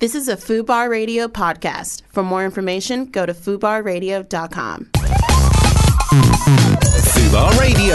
This is a FUBAR Radio podcast. For more information, go to FUBARradio.com. FUBAR Radio.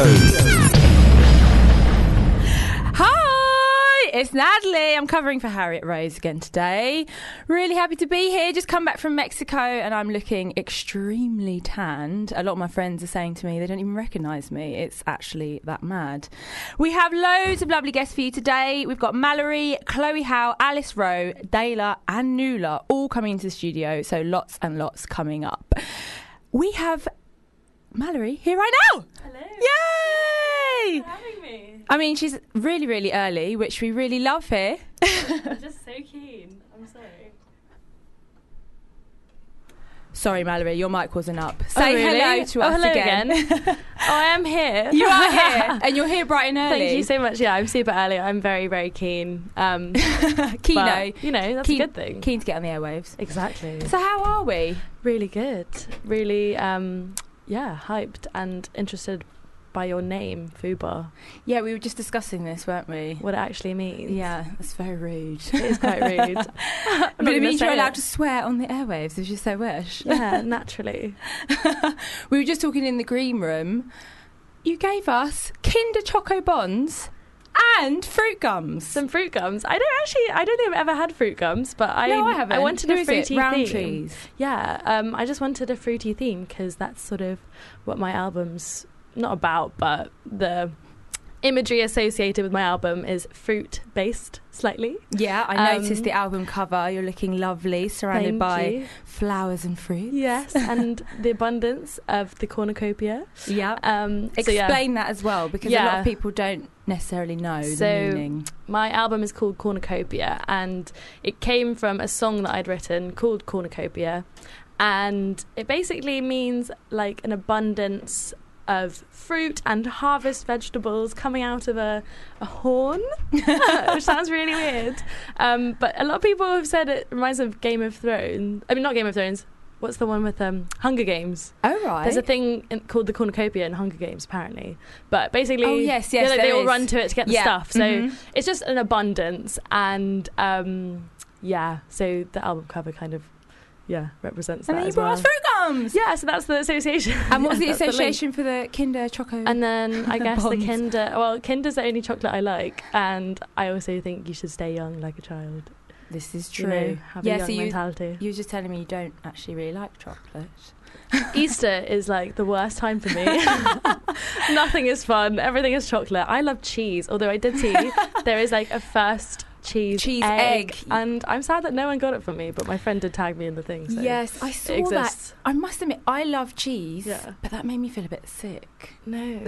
Hi, it's Natalie. I'm covering for Harriet Rose again today. Really happy to be here. Just come back from Mexico and I'm looking extremely tanned. A lot of my friends are saying to me they don't even recognise me. It's actually that mad. We have loads of lovely guests for you today. We've got Mallory, Chloe Howe, Alice Rowe, Dayla and Nuala all coming into the studio. So lots and lots coming up. We have Mallory here right now. Hello. Yay! Thanks for having me. I mean, she's really, really early, which we really love here. I'm just so keen. I'm sorry. Sorry, Mallory, your mic wasn't up. Say really? hello to us hello again. I am here. You are here, and you're here bright and early. Thank you so much. Yeah, I'm super early. I'm very, very keen. Keen, But, you know, that's a good thing. Keen to get on the airwaves. Exactly. So how are we? Really good. Really, hyped and interested by your name, FUBAR. Yeah, we were just discussing this, weren't we? What it actually means. Yeah, that's very rude. It is quite rude. But it means you're allowed to swear on the airwaves if you so wish. Yeah, naturally. We were just talking in the green room. You gave us Kinder Choco Bonds and fruit gums. Some fruit gums. I don't think I've ever had fruit gums, but I haven't. I wanted Who a is it? fruity theme. Roundtrees. Yeah, I just wanted a fruity theme because that's sort of what my album's not about, but the imagery associated with my album is fruit-based slightly. Yeah, I noticed the album cover. You're looking lovely, surrounded Thank by you. flowers and fruit. Yes, and the abundance of the cornucopia. Yeah. Explain that as well, because a lot of people don't necessarily know the meaning. My album is called Cornucopia, and it came from a song that I'd written called Cornucopia, and it basically means like an abundance of fruit and harvest vegetables coming out of a horn, which sounds really weird. But a lot of people have said it reminds them of Game of Thrones. I mean, not Game of Thrones. What's the one with Hunger Games? Oh, right. There's a thing called the cornucopia in Hunger Games, apparently. But basically, oh, yes, they all is. run to it to get the stuff. So it's just an abundance. And, so the album cover kind of, represents that as well. And then you brought us fruit gums! Yeah, so that's the association. And what's the association for the Kinder Choco? And then I guess the Bonds. Kinder's the only chocolate I like. And I also think you should stay young like a child. This is true. You know, have a young mentality. You were just telling me you don't actually really like chocolate. Easter is like the worst time for me. Nothing is fun. Everything is chocolate. I love cheese, although I did see there is like a first cheese egg. And I'm sad that no one got it for me, but my friend did tag me in the thing. So yes, I saw that. I must admit, I love cheese, but that made me feel a bit sick. No.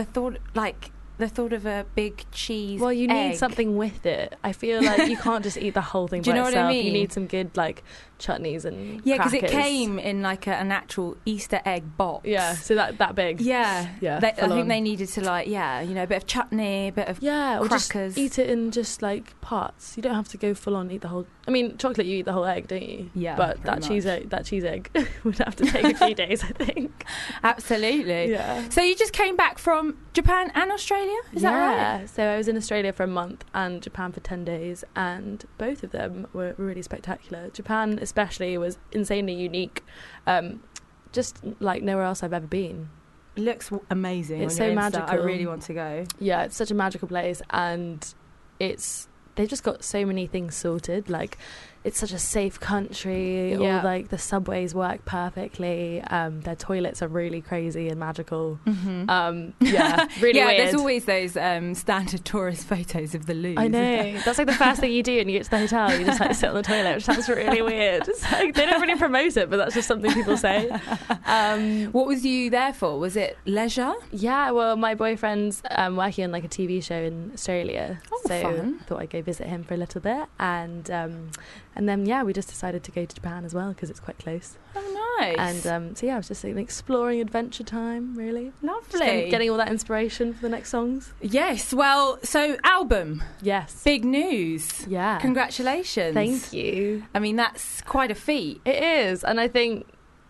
The thought of a big cheese Well, you egg. need something with it. I feel like you can't just eat the whole thing Do by you know itself. what I mean? You need some good, like, chutneys and because it crackers. came in like an actual Easter egg box. Yeah, so that big. Yeah. Yeah, I think they needed to, like, a bit of chutney, a bit of or crackers. just eat it in just, like, parts. You don't have to go full on, eat the whole... I mean, chocolate, you eat the whole egg, don't you? Yeah, but that cheese egg would have to take a few days, I think. Absolutely. Yeah. So you just came back from Japan and Australia? Is that right? So I was in Australia for a month and Japan for 10 days, and both of them were really spectacular. Japan especially was insanely unique, just like nowhere else I've ever been. It looks amazing. It's on your so Insta. magical. I really want to go. Yeah, it's such a magical place, and they've just got so many things sorted. Like, it's such a safe country. Yeah. All like the subways work perfectly. Their toilets are really crazy and magical. Mm-hmm. Really weird. There's always those standard tourist photos of the loo. I know. That's like the first thing you do when you get to the hotel. You just like sit on the toilet, which sounds really weird. It's like they don't really promote it, but that's just something people say. What was you there for? Was it leisure? Yeah, well, my boyfriend's working on like a TV show in Australia, so fun. I thought I'd go visit him for a little bit, and then we just decided to go to Japan as well because it's quite close. Oh, nice. And I was just like, exploring adventure time, really. Lovely. Just getting all that inspiration for the next songs. Yes. Well, so album. Yes. Big news. Yeah. Congratulations. Thank you. I mean, that's quite a feat. It is, and I think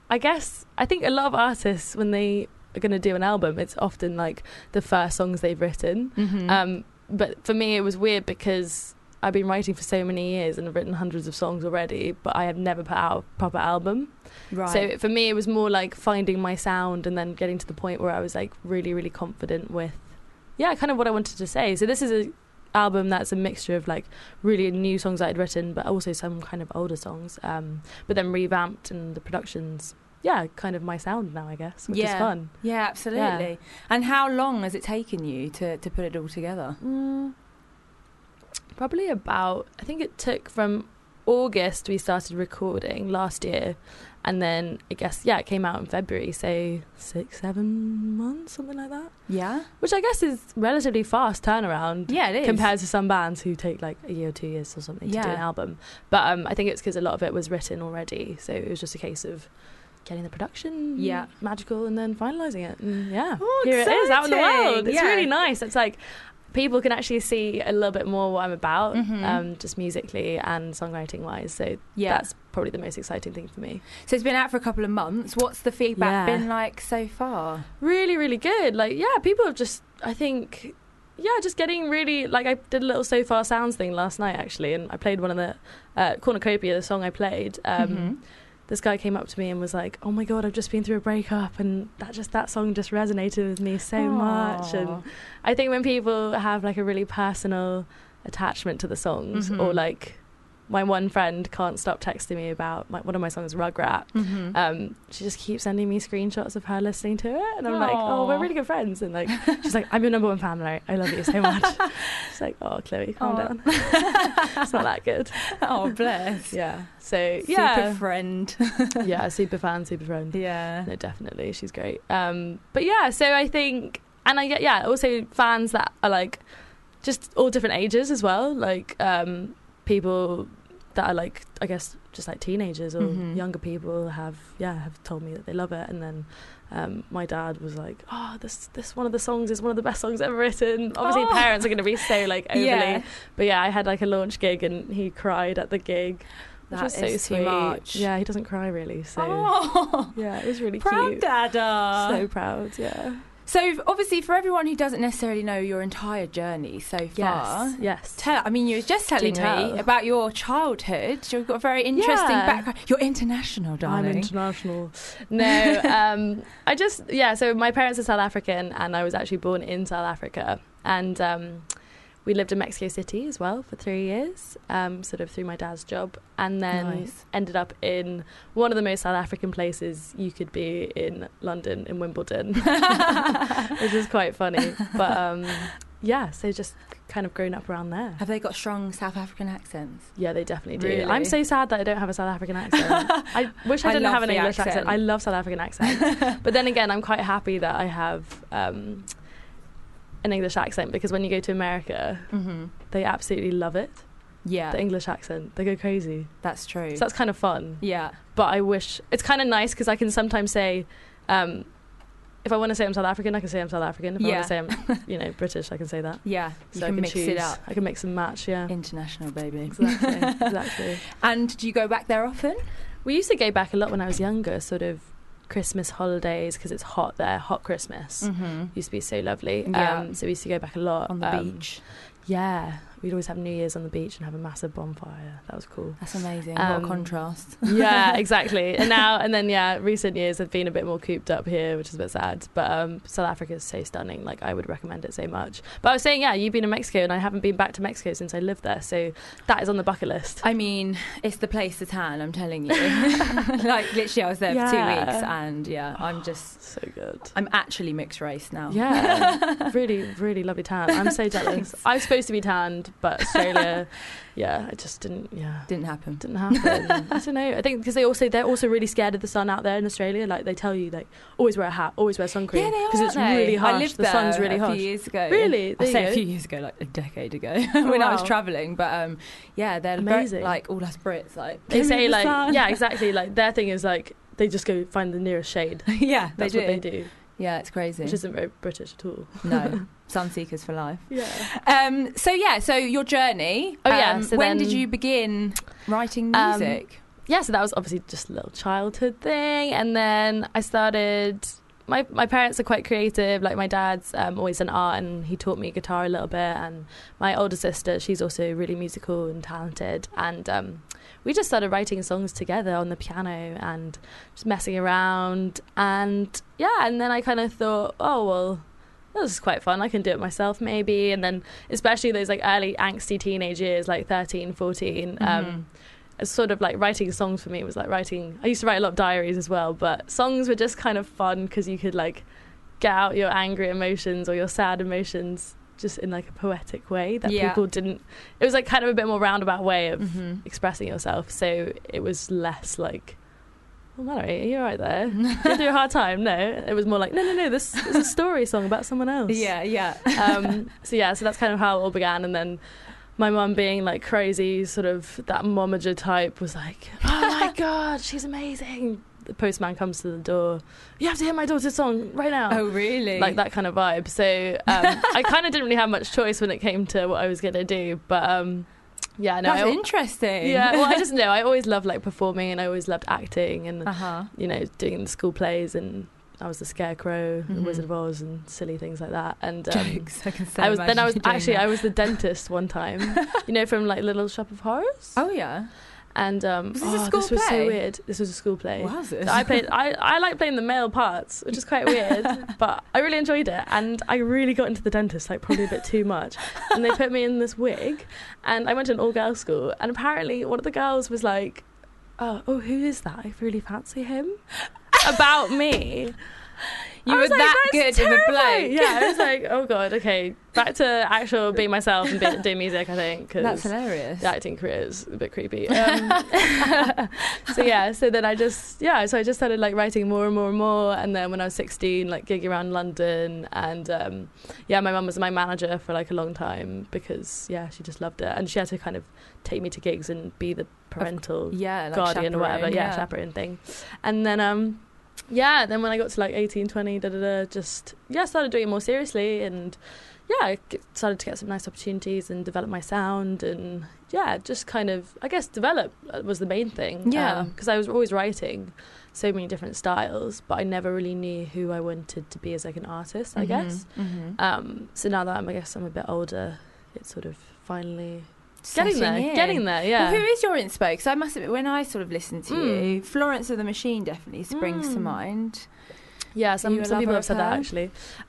a lot of artists, when they are going to do an album, it's often like the first songs they've written. Mm-hmm. But for me, it was weird because I've been writing for so many years and have written hundreds of songs already, but I have never put out a proper album. Right. So for me, it was more like finding my sound and then getting to the point where I was like really, really confident with, kind of what I wanted to say. So this is a album that's a mixture of like really new songs that I'd written, but also some kind of older songs, but then revamped, and the production's kind of my sound now, I guess, which is fun. Yeah, absolutely. Yeah. And how long has it taken you to put it all together? Probably about, I think it took from August we started recording last year, and then I guess it came out in February, so 6-7 months, something like that. Yeah, which I guess is relatively fast turnaround. Yeah, it is, compared to some bands who take like a year or 2 years or something to do an album. But I think it's because a lot of it was written already, so it was just a case of getting the production magical and then finalising it. And here it is out in the world. It's really nice. It's like people can actually see a little bit more what I'm about, just musically and songwriting wise. So that's probably the most exciting thing for me. So it's been out for a couple of months. What's the feedback been like so far? Really, really good. Like, people have just, I think, just getting really, like, I did a little So Far Sounds thing last night actually, and I played one of the Cornucopia, the song I played. This guy came up to me and was like, "Oh my God, I've just been through a breakup, and that song just resonated with me so much." And I think when people have like a really personal attachment to the songs, or like my one friend can't stop texting me about one of my songs, Rugrat. She just keeps sending me screenshots of her listening to it, and I'm like, "Oh, we're really good friends." And like, she's like, "I'm your number one fan, and I love you so much." She's like, "Oh, Chloe, calm down. It's not that good." Oh, bless. Yeah. So super friend. Super fan, super friend. Yeah. No, definitely, she's great. But so I think, and I get also fans that are like just all different ages as well, like people that are like, I guess, just like teenagers or younger people have told me that they love it. And then my dad was like, "Oh, this one of the songs is one of the best songs ever written." Obviously parents are going to be so like overly, but I had like a launch gig and he cried at the gig. Which was so sweet. Too much. Yeah, he doesn't cry really, so it was really proud cute. Dada. So proud, yeah. So obviously, for everyone who doesn't necessarily know your entire journey so far, yes. You were just telling me about your childhood. You've got a very interesting background. You're international, darling. I'm international. No, I just So my parents are South African, and I was actually born in South Africa, and we lived in Mexico City as well for 3 years, sort of through my dad's job, and then ended up in one of the most South African places you could be in London, in Wimbledon, which is quite funny. But so just kind of grown up around there. Have they got strong South African accents? Yeah, they definitely do. Really? I'm so sad that I don't have a South African accent. I wish I didn't have an English accent. I love South African accent. But then again, I'm quite happy that I have an English accent, because when you go to America, they absolutely love it. Yeah, the English accent, they go crazy. That's true. So that's kind of fun. Yeah, but I wish it's kind of nice because I can sometimes say, if I want to say I'm South African, I can say I'm South African. If I want to say I'm, British, I can say that. Yeah, so you can mix it up. I can mix and match. Yeah, international baby. Exactly. And do you go back there often? We used to go back a lot when I was younger, sort of Christmas holidays, because it's hot there. Hot Christmas used to be so lovely. So we used to go back a lot on the beach. Yeah, we'd always have New Year's on the beach and have a massive bonfire. That was cool. That's amazing. What a contrast. Yeah, exactly. Recent years have been a bit more cooped up here, which is a bit sad. But South Africa is so stunning. Like, I would recommend it so much. But I was saying, you've been in Mexico, and I haven't been back to Mexico since I lived there. So that is on the bucket list. I mean, it's the place to tan, I'm telling you. Like, literally, I was there for 2 weeks, and I'm just so good. I'm actually mixed race now. Yeah, really, really lovely tan. I'm so jealous. I was supposed to be tanned, but Australia, it just didn't. Yeah, didn't happen. I don't know. I think because they're also really scared of the sun out there in Australia. Like, they tell you, like, always wear a hat, always wear sun cream. Yeah, they are. Because it's really harsh. I lived the sun's really harsh. A few years ago. Really? I say a few years ago, like a decade ago, when I was travelling. But they're amazing. Very, like, all us Brits, like, they say, like, exactly. Like, their thing is like they just go find the nearest shade. Yeah, that's what they do. Yeah, it's crazy. Which isn't very British at all. No. Sun seekers for life. Yeah. So your journey. So when did you begin writing music? So that was obviously just a little childhood thing. And then I started my parents are quite creative. Like my dad's always done art, and he taught me guitar a little bit. And my older sister, she's also really musical and talented. And we just started writing songs together on the piano and just messing around. And and then I kind of thought, oh, well, this is quite fun. I can do it myself maybe. And then especially those like early angsty teenage years, like 13, 14, it's sort of like writing songs for me was like writing. I used to write a lot of diaries as well, but songs were just kind of fun because you could like get out your angry emotions or your sad emotions just in like a poetic way that people didn't. It was like kind of a bit more roundabout way of expressing yourself. So it was less like, oh, Mallory, are you all right there? You're going through a hard time? No. It was more like, no, this is a story song about someone else. So that's kind of how it all began. And then my mum, being like crazy, sort of that momager type, was like, oh my God, she's amazing. The postman comes to the door. You have to hear my daughter's song right now. Oh, really? Like that kind of vibe. So I kind of didn't really have much choice when it came to what I was going to do. But that's interesting. Yeah, well, I just know I always loved like performing, and I always loved acting, and doing the school plays, and I was the Scarecrow, the Wizard of Oz, and silly things like that. And jokes. I was the dentist one time. From like Little Shop of Horrors. Oh yeah. And was this a school this play? was so weird. This was a school play. Was it? So I like playing the male parts, which is quite weird, but I really enjoyed it. And I really got into the dentist, like probably a bit too much. And they put me in this wig, and I went to an all-girls school. And apparently, one of the girls was like, "Oh, who is that? I really fancy him." About me. You were that good of a bloke. Yeah, I was like, oh God, okay. Back to actual being myself and doing music, I think. Cause that's hilarious. The acting career is a bit creepy. So then I just started like writing more and more and more. And then when I was 16, like gigging around London. And my mum was my manager for like a long time because, she just loved it. And she had to kind of take me to gigs and be the parental guardian or whatever. Chaperone thing. And then... then when I got to like 18, 20, started doing it more seriously, and started to get some nice opportunities and develop my sound, and just kind of, I guess, develop was the main thing. Because I was always writing so many different styles, but I never really knew who I wanted to be as like an artist, I guess. So now that I'm a bit older, it's sort of finally... Getting there, yeah. Well, who is your inspo? Because I must admit, when I sort of listen to you, Florence of the Machine definitely springs to mind. Yeah, some people have said that actually.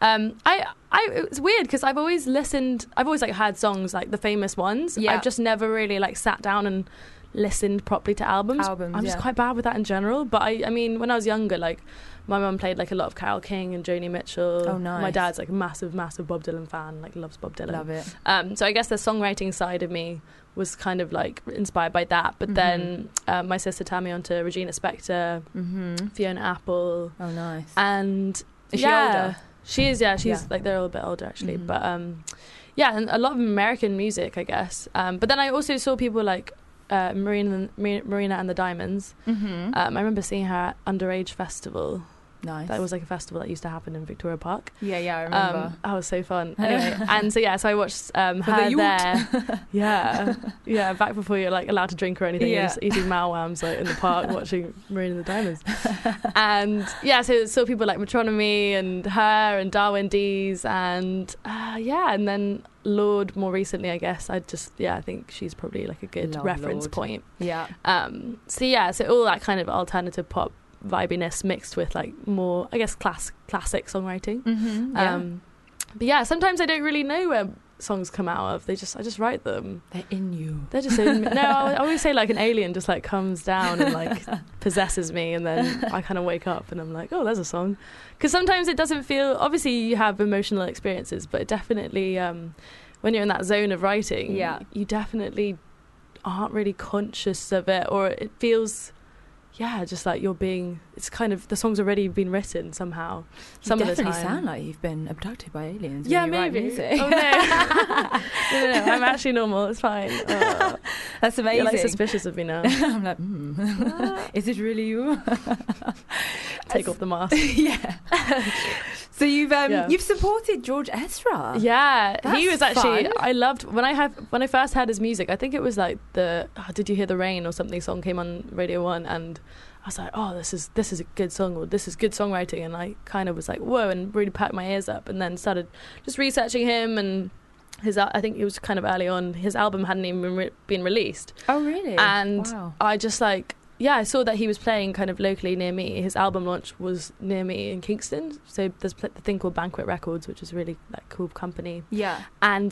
It's weird because I've always like had songs like the famous ones. I've just never really like sat down and listened properly to albums. I'm just quite bad with that in general. But I mean, when I was younger, like my mum played like a lot of Carole King and Joni Mitchell. Oh, nice. My dad's like a massive Bob Dylan fan, like loves Bob Dylan. Love it. So I guess the songwriting side of me was kind of like inspired by that. But then my sister turned me on to Regina Spektor, Fiona Apple. Oh, nice. And is she older? She is, she's like, they're all a bit older actually. But and a lot of American music, I guess. But then I also saw people like Marina and the Diamonds. I remember seeing her at Underage Festival. Nice. That was like a festival that used to happen in Victoria Park. Yeah, I remember. That was so fun. Anyway, and so I watched her there. Back before you're like allowed to drink or anything. You're just eating malwams like in the park watching Marina and the Diamonds. And so saw people like Metronomy and her and Darwin Dees and and then Lorde more recently, I guess. I think she's probably like a good reference Lorde. point. Yeah. So all that kind of alternative pop vibiness mixed with like more, I guess, classic songwriting. But sometimes I don't really know where songs come out of. I just write them. They're in you. They're just in me. No, I always say like an alien just like comes down and like possesses me, and then I kind of wake up and I'm like, oh, there's a song. Because sometimes it doesn't feel, obviously you have emotional experiences, but it definitely when you're in that zone of writing, you definitely aren't really conscious of it, or it feels just like it's kind of, the song's already been written somehow. Some of the time. You definitely sound like you've been abducted by aliens. Yeah, when you maybe. Write music. Oh, no. No, I'm actually normal. It's fine. That's amazing. You're like suspicious of me now. I'm like, is it really you? Take off the mask. Yeah. So you've supported George Ezra. Yeah, That's he was actually. fun. I loved when I first heard his music. I think it was like the "Did You Hear the Rain" or something song came on Radio 1, and I was like, oh, this is a good song, or this is good songwriting, and I kind of was like, whoa, and really perked my ears up, and then started just researching him and I think it was kind of early on. His album hadn't even been released. Oh, really? And wow. I just I saw that he was playing kind of locally near me. His album launch was near me in Kingston. So there's the thing called Banquet Records, which is a really cool company. Yeah. And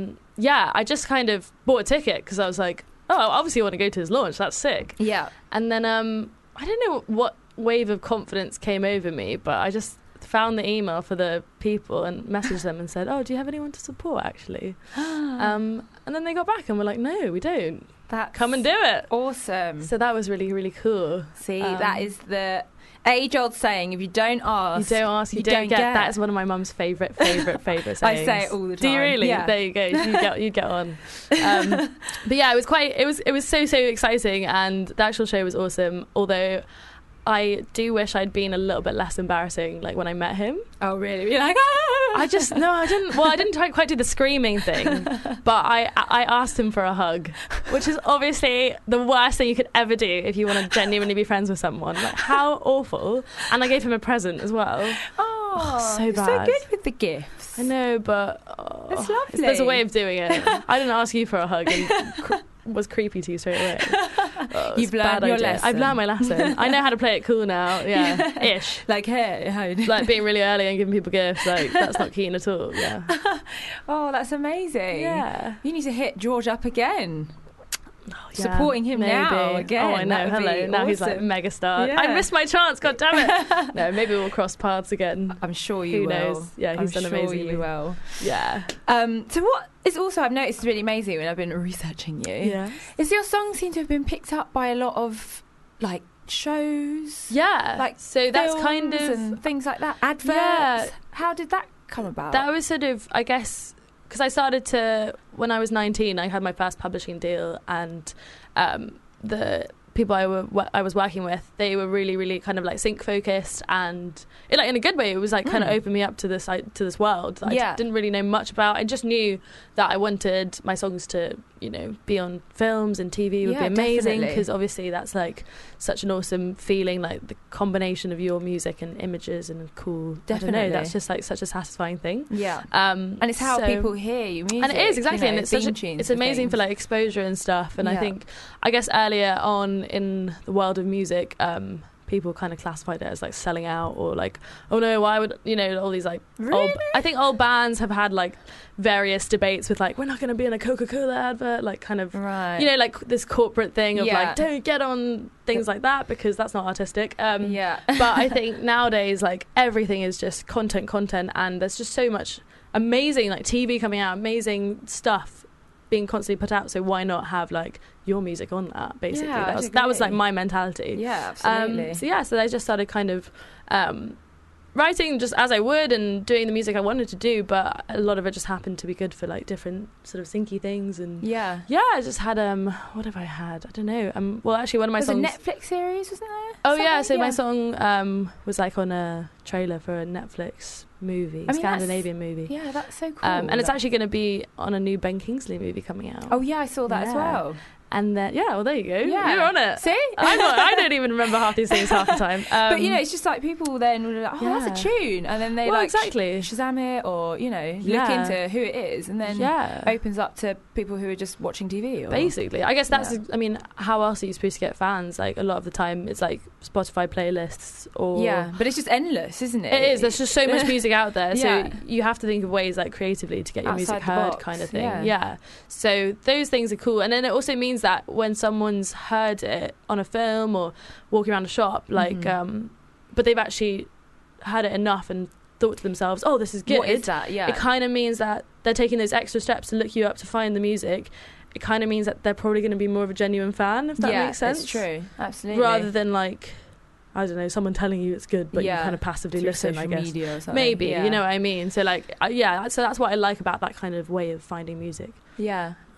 I just kind of bought a ticket because I was like, oh, obviously I want to go to his launch. That's sick. Yeah. And then I don't know what wave of confidence came over me, but I just found the email for the people and messaged them and said, oh, do you have anyone to support actually? And then they got back and were like, no, we don't. Come and do it. Awesome. So that was really, really cool. See, that is the age-old saying, if you don't ask, you don't get. That is one of my mum's favourite sayings. I say it all the time. Do you really? Yeah. There you go. You get on. But yeah, it was so exciting, and the actual show was awesome. Although I do wish I'd been a little bit less embarrassing, like when I met him. Oh, really? You're like, I didn't. Well, I didn't quite do the screaming thing, but I asked him for a hug, which is obviously the worst thing you could ever do if you want to genuinely be friends with someone. Like, how awful! And I gave him a present as well. Oh, so bad. So good with the gifts. I know, but it's lovely. There's a way of doing it. I didn't ask you for a hug and was creepy to you straight away. You've learned your lesson. I've learned my lesson. I know how to play it cool now. Yeah, ish. Like, hey, like being really early and giving people gifts. Like, that's not keen at all. Yeah. Oh, that's amazing. Yeah. You need to hit George up again. Oh, yeah, supporting him maybe. Now again. Oh, I know. Hello. Now he's like a megastar. Yeah. I missed my chance. God damn it. No, maybe we'll cross paths again. I'm sure you Who will. knows? Yeah, he's done amazingly. You will. Yeah. So what is also I've noticed is really amazing when I've been researching you. Yeah. Is your songs seem to have been picked up by a lot of like shows. Yeah. Like so that's kind of and things like that. Adverts. Yeah. How did that come about? That was sort of, I guess, because I started to, when I was 19, I had my first publishing deal, and the people I was working with, they were really, really kind of like sync focused, and like in a good way. It was like kind of opened me up to this world that I didn't really know much about. I just knew that I wanted my songs to, be on films and TV would be amazing, because obviously that's like such an awesome feeling, like the combination of your music and images and cool. Definitely, I don't know, that's just like such a satisfying thing. Yeah, and it's how people hear your music, and it is exactly, and it's amazing for like exposure and stuff. And I guess earlier on in the world of music, people kind of classified it as like selling out, or like, oh no, why would all these like really? I think old bands have had like various debates with like, we're not going to be in a Coca-Cola advert, like kind of like this corporate thing of like, don't get on things like that because that's not artistic. But I think nowadays like everything is just content, and there's just so much amazing like TV coming out, amazing stuff being constantly put out, so why not have like your music on that, basically. That was like my mentality. Yeah, absolutely. So I just started kind of writing just as I would and doing the music I wanted to do, but a lot of it just happened to be good for like different sort of syncy things. And I just had what have I had? I don't know. Well, actually one of my songs, a Netflix series, wasn't there? My song was like on a trailer for a Netflix movie, Scandinavian movie. Yeah, that's so cool. And it's actually going to be on a new Ben Kingsley movie coming out. Oh yeah, I saw that as well. And then, well, there you go. Yeah. You're on it. See? I don't even remember half these things half the time. But, it's just like people then will be like, that's a tune. And then they Shazam it, or, look into who it is. And then opens up to people who are just watching TV. Or, basically. I guess that's, how else are you supposed to get fans? Like, a lot of the time, it's like Spotify playlists or... Yeah, but it's just endless, isn't it? It is. There's just so much music out there. So you have to think of ways, like, creatively to get your music heard, kind of thing. Yeah. So those things are cool. And then it also means that when someone's heard it on a film or walking around a shop, like, but they've actually heard it enough and thought to themselves, oh, this is good. What is that? Yeah. It kind of means that they're taking those extra steps to look you up to find the music. It kind of means that they're probably going to be more of a genuine fan, if that makes sense. It's true. Absolutely. Rather than like, I don't know, someone telling you it's good, but you kind of passively listen, I guess. Media or something. Maybe, you know what I mean? So like, so that's what I like about that kind of way of finding music. Yeah.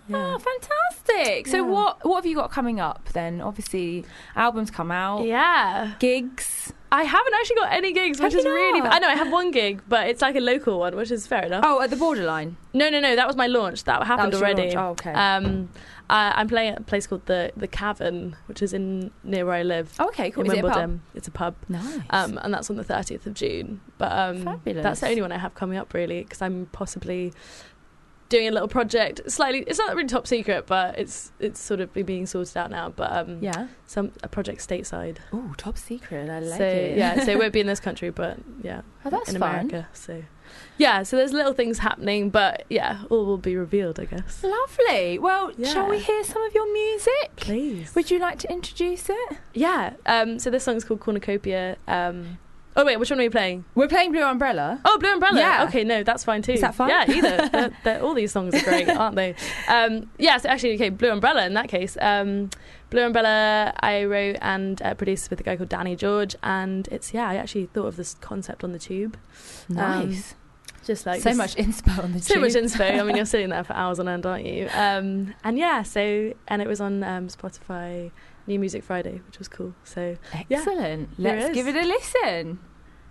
Oh, fantastic. So Yeah. what have you got coming up then? Obviously, albums come out. Yeah. Gigs. I haven't actually got any gigs, which Have is you really... not? I know, I have one gig, but it's like a local one, which is fair enough. Oh, at the Borderline. No, that was my launch. That happened was your already. launch. Oh, okay. I'm playing at a place called the Cavern, which is near where I live. Oh, okay, cool. In Is it a pub? Wimbledon. It's a pub. Nice. And that's on the 30th of June. But Fabulous. that's the only one I have coming up, really, because I'm possibly doing a little project. It's not really top secret, but it's sort of being sorted out now. But yeah. a project stateside. Oh, top secret. I like So it. yeah, so it won't be in this country, but yeah, Oh, that's in fun. America. So yeah, so there's little things happening, but yeah, all will be revealed, I guess. Lovely. Well, Yeah. shall we hear some of your music? Please. Would you like to introduce it? Yeah. So this song's called Cornucopia. Oh wait, which one are we playing? We're playing Blue Umbrella. Oh, Blue Umbrella. Yeah. Okay, no, that's fine too. Is that fun? Yeah, either. All these songs are great, aren't they? Yeah, so actually, okay, Blue Umbrella in that case. Blue Umbrella I wrote and produced with a guy called Danny George, and I actually thought of this concept on the tube. Nice. Just like So this- much inspo on the So tube. much inspo. I mean, you're sitting there for hours on end, aren't you? And it was on Spotify New Music Friday, which was cool. So Excellent. Here it Let's is. give it a listen.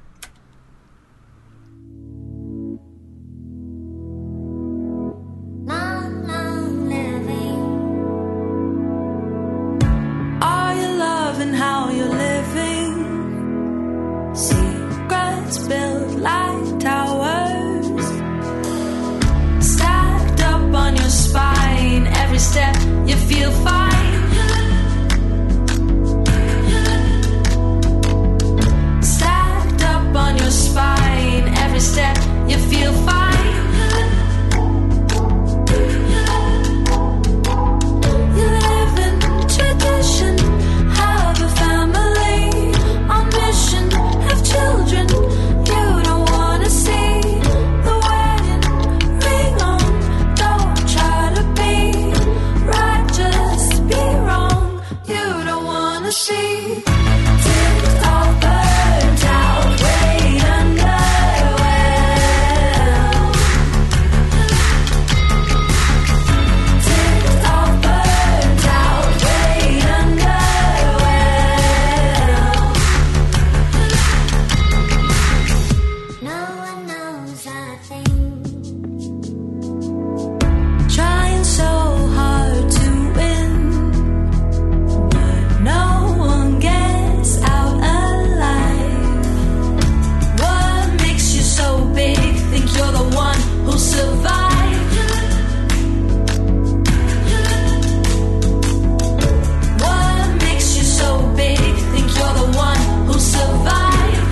Are you loving how you're living? Secrets built like towers, stacked up on your spine. Every step you feel fine. Stacked up on your spine. Every step you feel fine. You live in tradition, have a family on mission, have children. You don't wanna see the wedding ring on. Don't try to be right, just be wrong. You don't wanna see ticked off, burnt out, way under. Trying so hard to win, but no one gets out alive. What makes you so big? Think you're the one who'll survive. What makes you so big? Think you're the one who'll survive.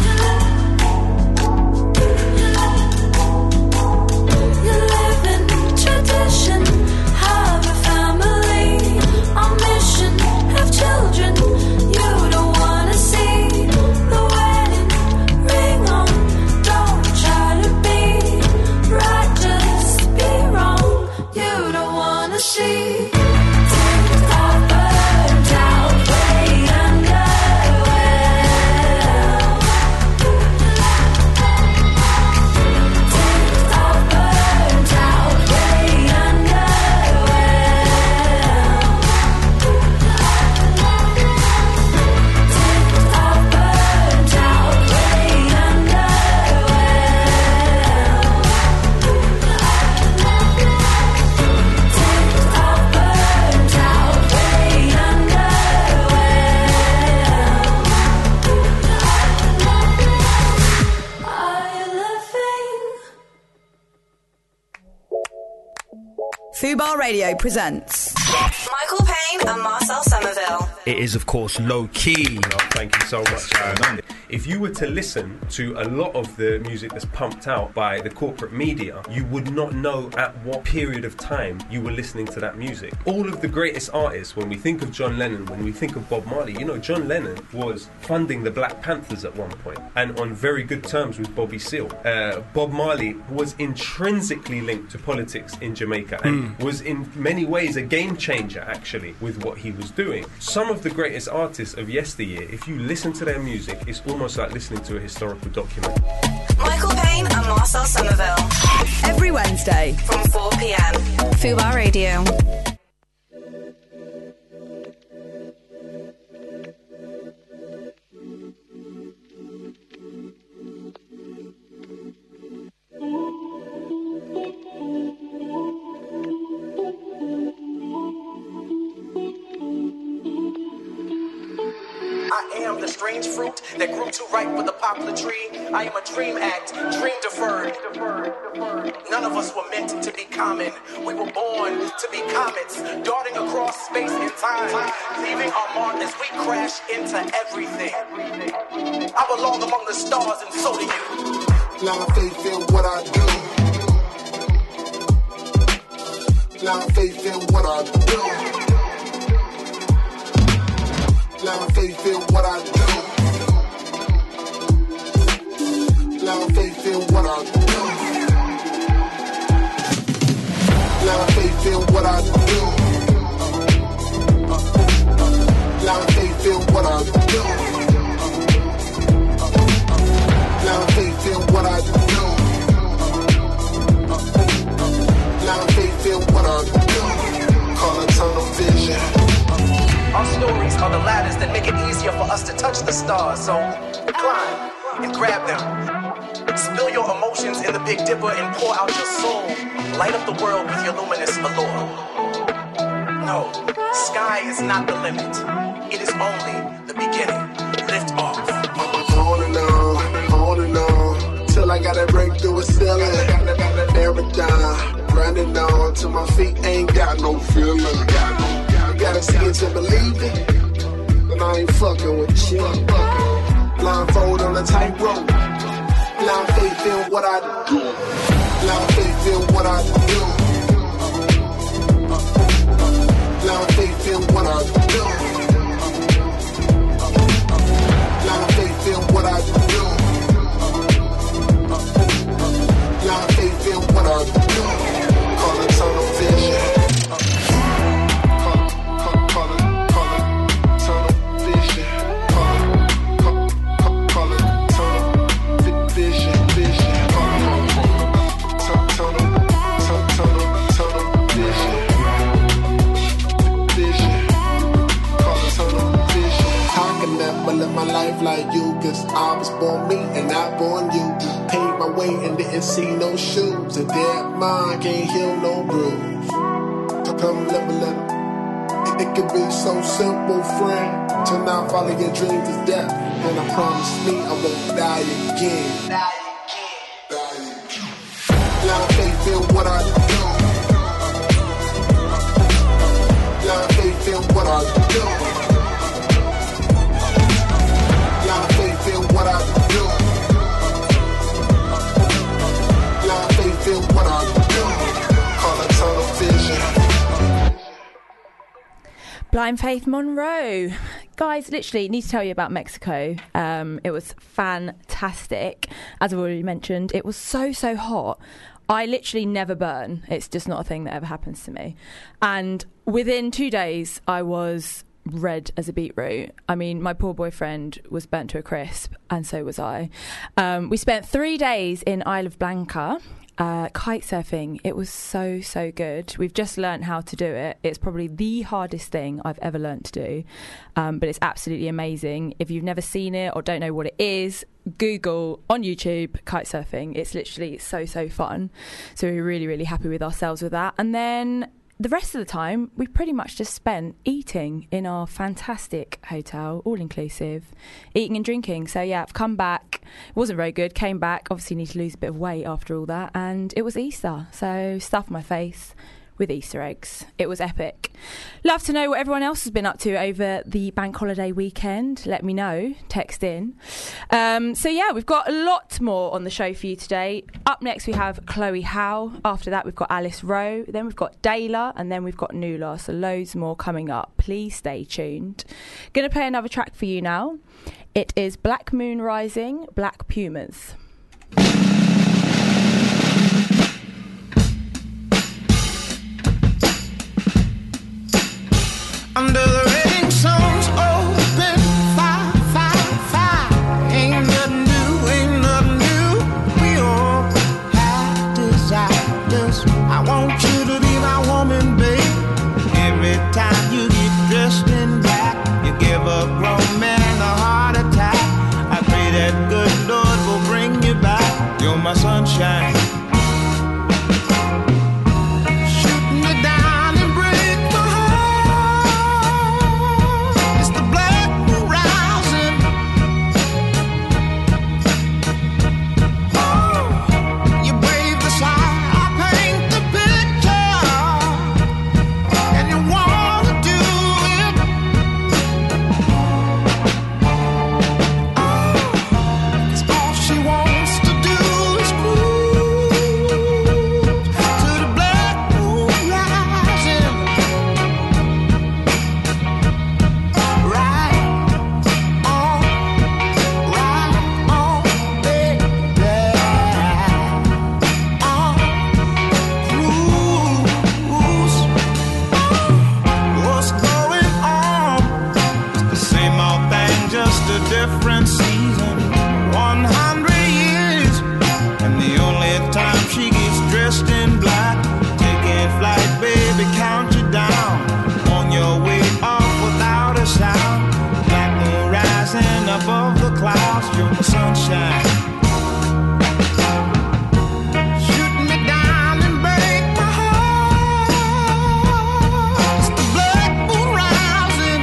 You live in tradition, have a family on mission, have children. You don't wanna see the wedding ring on. Don't try to be right, just be wrong. You don't wanna see ticked off, burnt out, way under. Ticked off, burnt out, way under. Ticked off, burnt out, way under. Ticked off, burnt out, way under. Are you living? Fubar Radio presents Michael Payne and Marcel Somerville. It is, of course, low key. Oh, thank you so much. If you were to listen to a lot of the music that's pumped out by the corporate media, you would not know at what period of time you were listening to that music. All of the greatest artists, when we think of John Lennon, when we think of Bob Marley, John Lennon was funding the Black Panthers at one point and on very good terms with Bobby Seale. Bob Marley was intrinsically linked to politics in Jamaica and was in many ways a game changer, actually, with what he was doing. Some of the greatest artists of yesteryear, if you listen to their music, it's almost like listening to a historical document. Michael Payne and Marcel Somerville. Every Wednesday From 4 p.m. Fubar Radio. I am the strange fruit that grew too ripe for the poplar tree. I am a dream act, dream deferred. None of us were meant to be common. We were born to be comets, darting across space and time, leaving our mark as we crash into everything. I belong among the stars and so do you. Blind faith in what I do. Blind faith in what I do. Blind faith in what I do. Blind faith in what I do. Blind faith in what I do. Blind faith in what I do. Blind faith in what I do. Blind faith in what I do. Call it tunnel vision. Our stories are the ladders that make it easier for us to touch the stars. So climb and grab them. Spill your emotions in the Big Dipper and pour out your soul. Light up the world with your luminous allure. No, sky is not the limit. It is only the beginning. Lift off. On and on, till I got that breakthrough with ceiling. Never die, grinding on till my feet ain't got no feeling. You gotta see it to believe it, but I ain't fucking with you. Blindfold on a tightrope, blind faith in what I do. Blind faith in what I do. Blind faith in what I do. Blind faith in what I do. Blind faith in what I do. Call it tunnel vision. Call it tunnel vision. Call it tunnel vision. Tunnel vision. Call it tunnel vision. I can never live my life like you, cause I was born me and not born you. Paid my way and didn't see no shoes. A dead mind can't heal no bruise. Come live a little. It could be so simple, friend. To not follow your dreams is death. And I promise me I won't die again. Blind faith in what I do. Blind faith in what I do. Blind faith in what I do. Blind faith in what I do. Call it tunnel vision. Blind Faith Monroe. Guys, literally need to tell you about Mexico. It was fantastic. As I've already mentioned, it was so hot. I literally never burn. It's just not a thing that ever happens to me. And within 2 days, I was red as a beetroot. I mean, my poor boyfriend was burnt to a crisp, and so was I. We spent 3 days in Isle of Blanca. Kite surfing. It was so good. We've just learnt how to do it. It's probably the hardest thing I've ever learnt to do, but it's absolutely amazing. If you've never seen it or don't know what it is, Google on YouTube kite surfing. It's literally so fun. So we're really happy with ourselves with that. And then the rest of the time, we pretty much just spent eating in our fantastic hotel, all-inclusive, eating and drinking. So, yeah, I've come back. It wasn't very good. Came back. Obviously need to lose a bit of weight after all that. And it was Easter. So, stuffed my face with Easter eggs. It was epic. Love to know what everyone else has been up to over the bank holiday weekend. Let me know. Text in. So yeah, we've got a lot more on the show for you today. Up next we have Chloe Howe. After that we've got Alice Rowe. Then we've got Dayla, and then we've got Nula. So loads more coming up. Please stay tuned. Gonna play another track for you now. It is Black Moon Rising, Black Pumas. Under the rain, sun's open, fire. Ain't nothing new. Oh man, a heart attack. I pray that good Lord will bring you back. You're my sunshine. Shoot me down and break my heart. It's the black moon rising. Oh, you brave the side, I paint the picture, and you wanna do it. Oh, 'cause all she wants to do is cruise to the black moon rising. Right on, baby. Cruise. What's going on? It's the same old thing, just a different season. 100 years, and the only time she gets dressed in black. Taking flight, baby, count you down. On your way off without a sound. Black moon rising above the clouds, you're my sunshine. Shoot me down and break my heart. It's the black moon rising.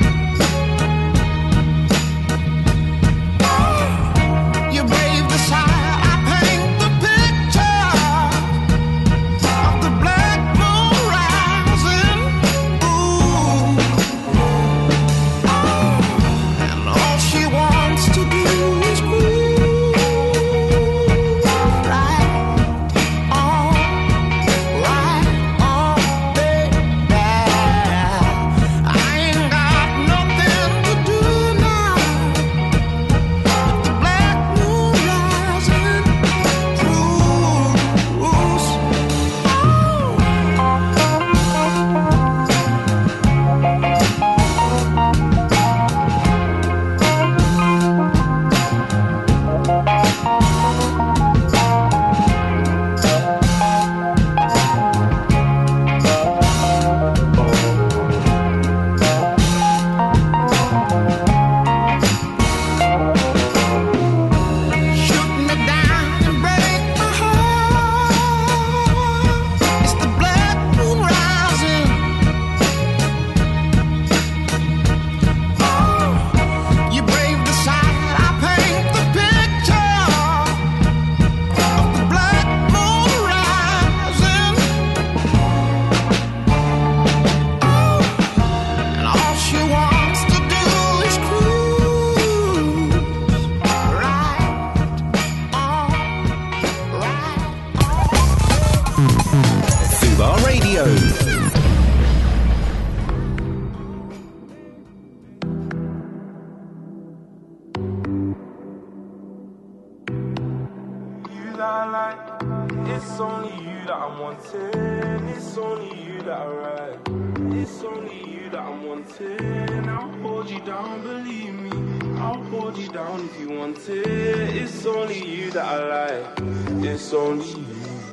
Oh, you brave the side, I paint the picture of the black moon rising. Ooh, oh, and all she wants to do is cruise right on, baby. I ain't got nothing to do now. The black moon rising, cruise. Shoot me down and break my heart. It's the black moon rising. Oh, you brave the side, I paint the picture of the black moon rising. Oh, and all she wants to do is cruise right on, Fubar Radio. You that I like, it's only you that I'm wanting. It's only you that I ride. It's only you that I'm wanting. I'll hold you down, believe me. I'll hold you down if you want it. It's only you that I like. It's only you.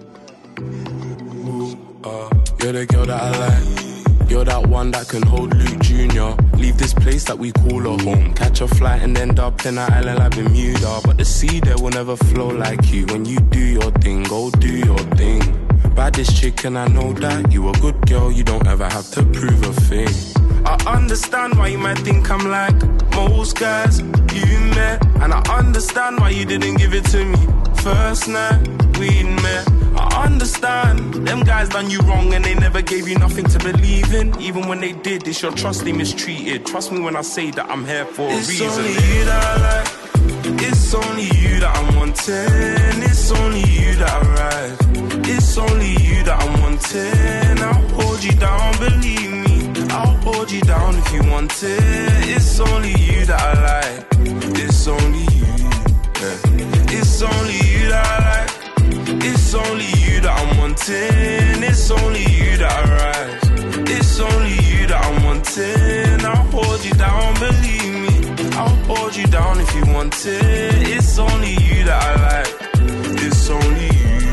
You're the girl that I like. You're that one that can hold Luke Jr. Leave this place that we call a home. Catch a flight and end up in an island like Bermuda. But the sea there will never flow like you. When you do your thing, go do your thing. Baddest chick and I know that. You a good girl, you don't ever have to prove a thing. I understand why you might think I'm like most guys you met. And I understand why you didn't give it to me first night we met. I understand them guys done you wrong and they never gave you nothing to believe in. Even when they did, it's your trust they mistreated. Trust me when I say that I'm here for a reason. It's only you that I like. It's only you that I'm wanting. It's only you that I ride. It's only you that I'm wanting. I'll hold you down, believe me. I'll hold you down if you want it. It's only you that I like. It's only you. Yeah. It's only you that I like. It's only you that I'm wanting. It's only you that I rise. It's only you that I'm wanting. I'll hold you down, believe me. I'll hold you down if you want it. It's only you that I like. It's only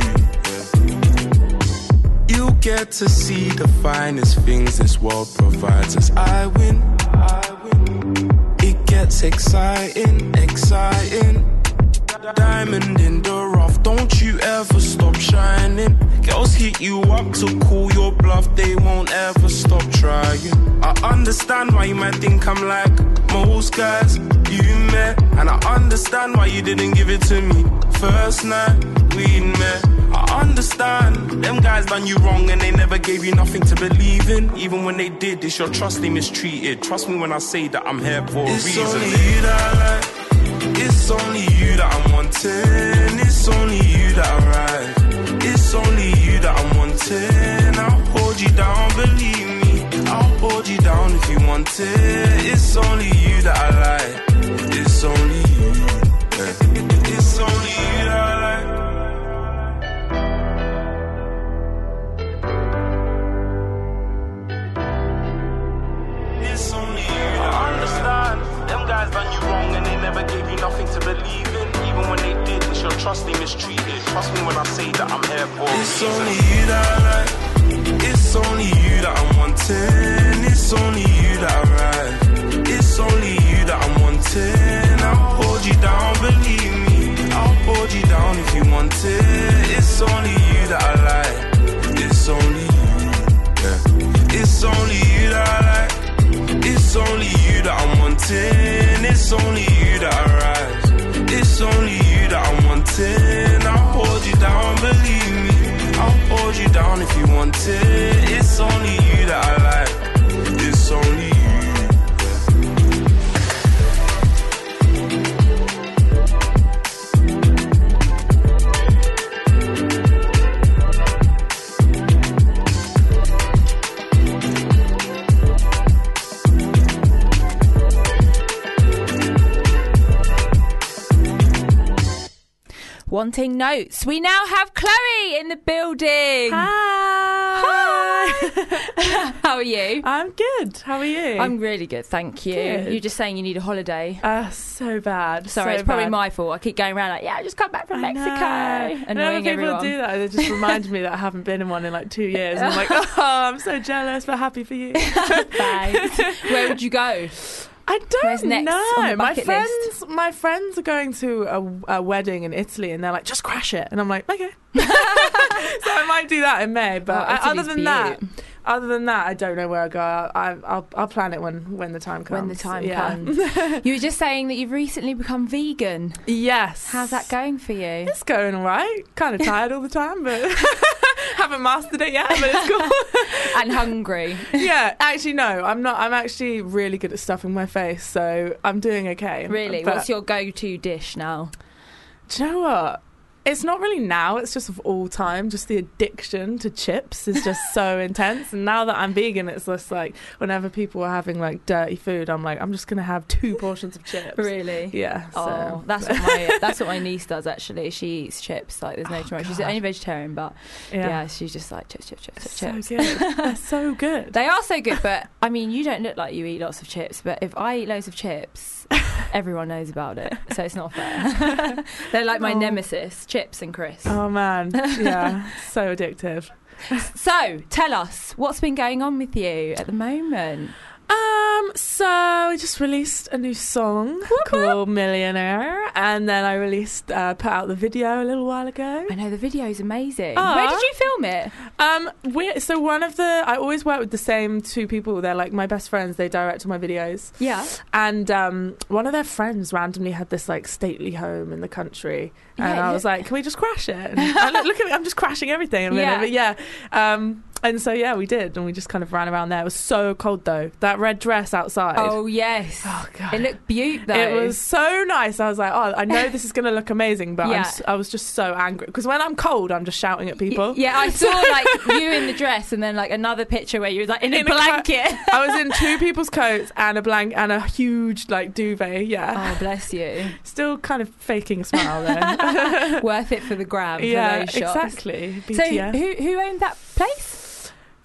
you. You get to see the finest things this world provides as I win. It that's exciting, exciting. Diamond in the rough, don't you ever stop shining. Girls hit you up to call your bluff, they won't ever stop trying. I understand why you might think I'm like most guys you met, and I understand why you didn't give it to me first night we met. I understand them guys done you wrong and they never gave you nothing to believe in. Even when they did, it's your trust they mistreated. Trust me when I say that I'm here for a reason. It's only you that I like. It's only you that I'm wanting. It's only you that I ride. It's only you that I'm wanting. I'll hold you down, believe me. I'll hold you down if you want it. It's only you that I like. It's only you. Yeah. It's only you that I like. It's only you that I understand. Them guys done you wrong and they never gave you nothing to believe in. Even when they did, it's your trust they mistreated. Trust me when I say that I'm here for a reason. It's only you that I like. It's only you that I'm wanting. It's only you that I ride. It's only you that I'm wanting. I'll hold you down, believe me. I'll hold you down if you want it. It's only you that I like. It's only you. Yeah. It's only you that I like. It's only you that I'm wanting. It's only you that I rise. It's only you that I'm wanting. I'll hold you down, believe me. I'll hold you down if you want it. It's only you that I like. It's only you. Wanting notes. We now have Chloe in the building. Hi. How are you? I'm good. How are you? I'm really good, thank you. Good. You're just saying you need a holiday. So bad. Sorry, so it's probably bad. my fault. I keep going around like, yeah, I just come back from Mexico. Whenever Annoying people everyone. do that, it just reminds me that I haven't been in one in like 2 years. And I'm like, oh, I'm so jealous, but happy for you. Thanks. Where would you go? I Where's don't next on know. the bucket list? My friends are going to a wedding in Italy, and they're like, just crash it. And I'm like, okay. So I might do that in May. But other than that, I don't know where I go. I'll plan it when the time comes. When the time comes. You were just saying that you've recently become vegan. Yes. How's that going for you? It's going all right. Kind of tired all the time, but haven't mastered it yet, but it's cool. And hungry. Yeah, actually, no, I'm not. I'm actually really good at stuffing my face, so I'm doing okay. Really? But What's your go-to dish now? do you know what? It's not really now, it's just of all time. Just the addiction to chips is just so intense. And now that I'm vegan, it's just like whenever people are having like dirty food, I'm like, I'm just going to have 2 portions of chips. Really? Yeah. Oh, that's what my niece does actually. She eats chips. Like there's no tomorrow. She's only vegetarian, but yeah, she's just like chips. So good. They're so good. They are so good, but I mean, you don't look like you eat lots of chips. But if I eat loads of chips, everyone knows about it, so it's not fair. They're like my nemesis, chips and crisps. Oh man, yeah, so addictive. So tell us what's been going on with you at the moment. So I just released a new song called Millionaire, and then I released put out the video a little while ago. I know the video is amazing. Where did you film it? I always work with the same 2 people. They're like my best friends. They direct all my videos. Yeah. And one of their friends randomly had this like stately home in the country, and I was like, "Can we just crash it?" And look at me, I'm just crashing everything in a minute. But yeah. And so yeah, we did, and we just kind of ran around there. It was so cold though. That red dress outside. Oh yes. Oh god. It looked beautiful though. It was so nice. I was like, oh, I know this is going to look amazing, but I was just so angry because when I'm cold, I'm just shouting at people. Yeah, I saw like you in the dress, and then like another picture where you were like in a blanket. I was in 2 people's coats and a blanket and a huge like duvet. Yeah. Oh bless you. Still kind of faking a smile there. Worth it for the gram. Yeah, for those shots. Exactly. BTS. So who owned that place?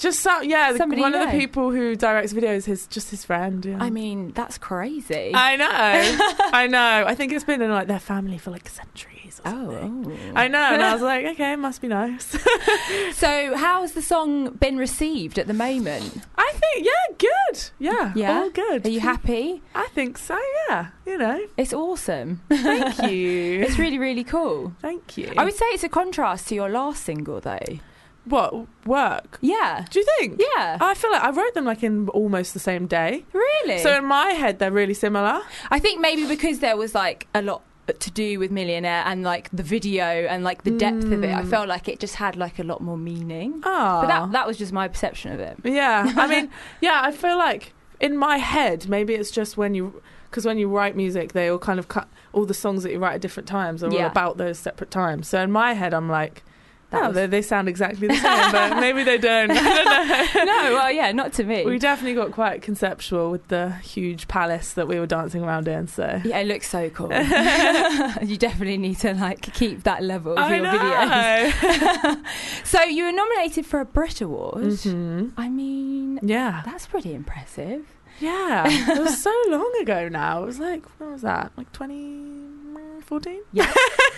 Just one of the people who directs videos is just his friend. Yeah. I mean, that's crazy. I know. I know. I think it's been in like their family for like centuries. Oh. I know. And I was like, okay, must be nice. So, how's the song been received at the moment? I think, good. Yeah, all good. Are you happy? I think so. Yeah. You know, it's awesome. Thank you. It's really, really cool. Thank you. I would say it's a contrast to your last single, though. What, Work? Yeah. Do you think? Yeah. I feel like I wrote them like in almost the same day. Really? So in my head, they're really similar. I think maybe because there was like a lot to do with Millionaire and like the video and like the depth of it, I felt like it just had like a lot more meaning. Oh. But that was just my perception of it. Yeah. I mean, I feel like in my head, maybe it's just because when you write music, they all kind of cut, all the songs that you write at different times are all about those separate times. So in my head, I'm like, they sound exactly the same, but maybe they don't. I don't know. No, well, yeah, not to me. We definitely got quite conceptual with the huge palace that we were dancing around in. So yeah, it looks so cool. You definitely need to like keep that level of your videos. So you were nominated for a Brit Award. Mm-hmm. I mean, that's pretty impressive. Yeah, it was so long ago now. It was like, when was that? Like 2014? Yeah.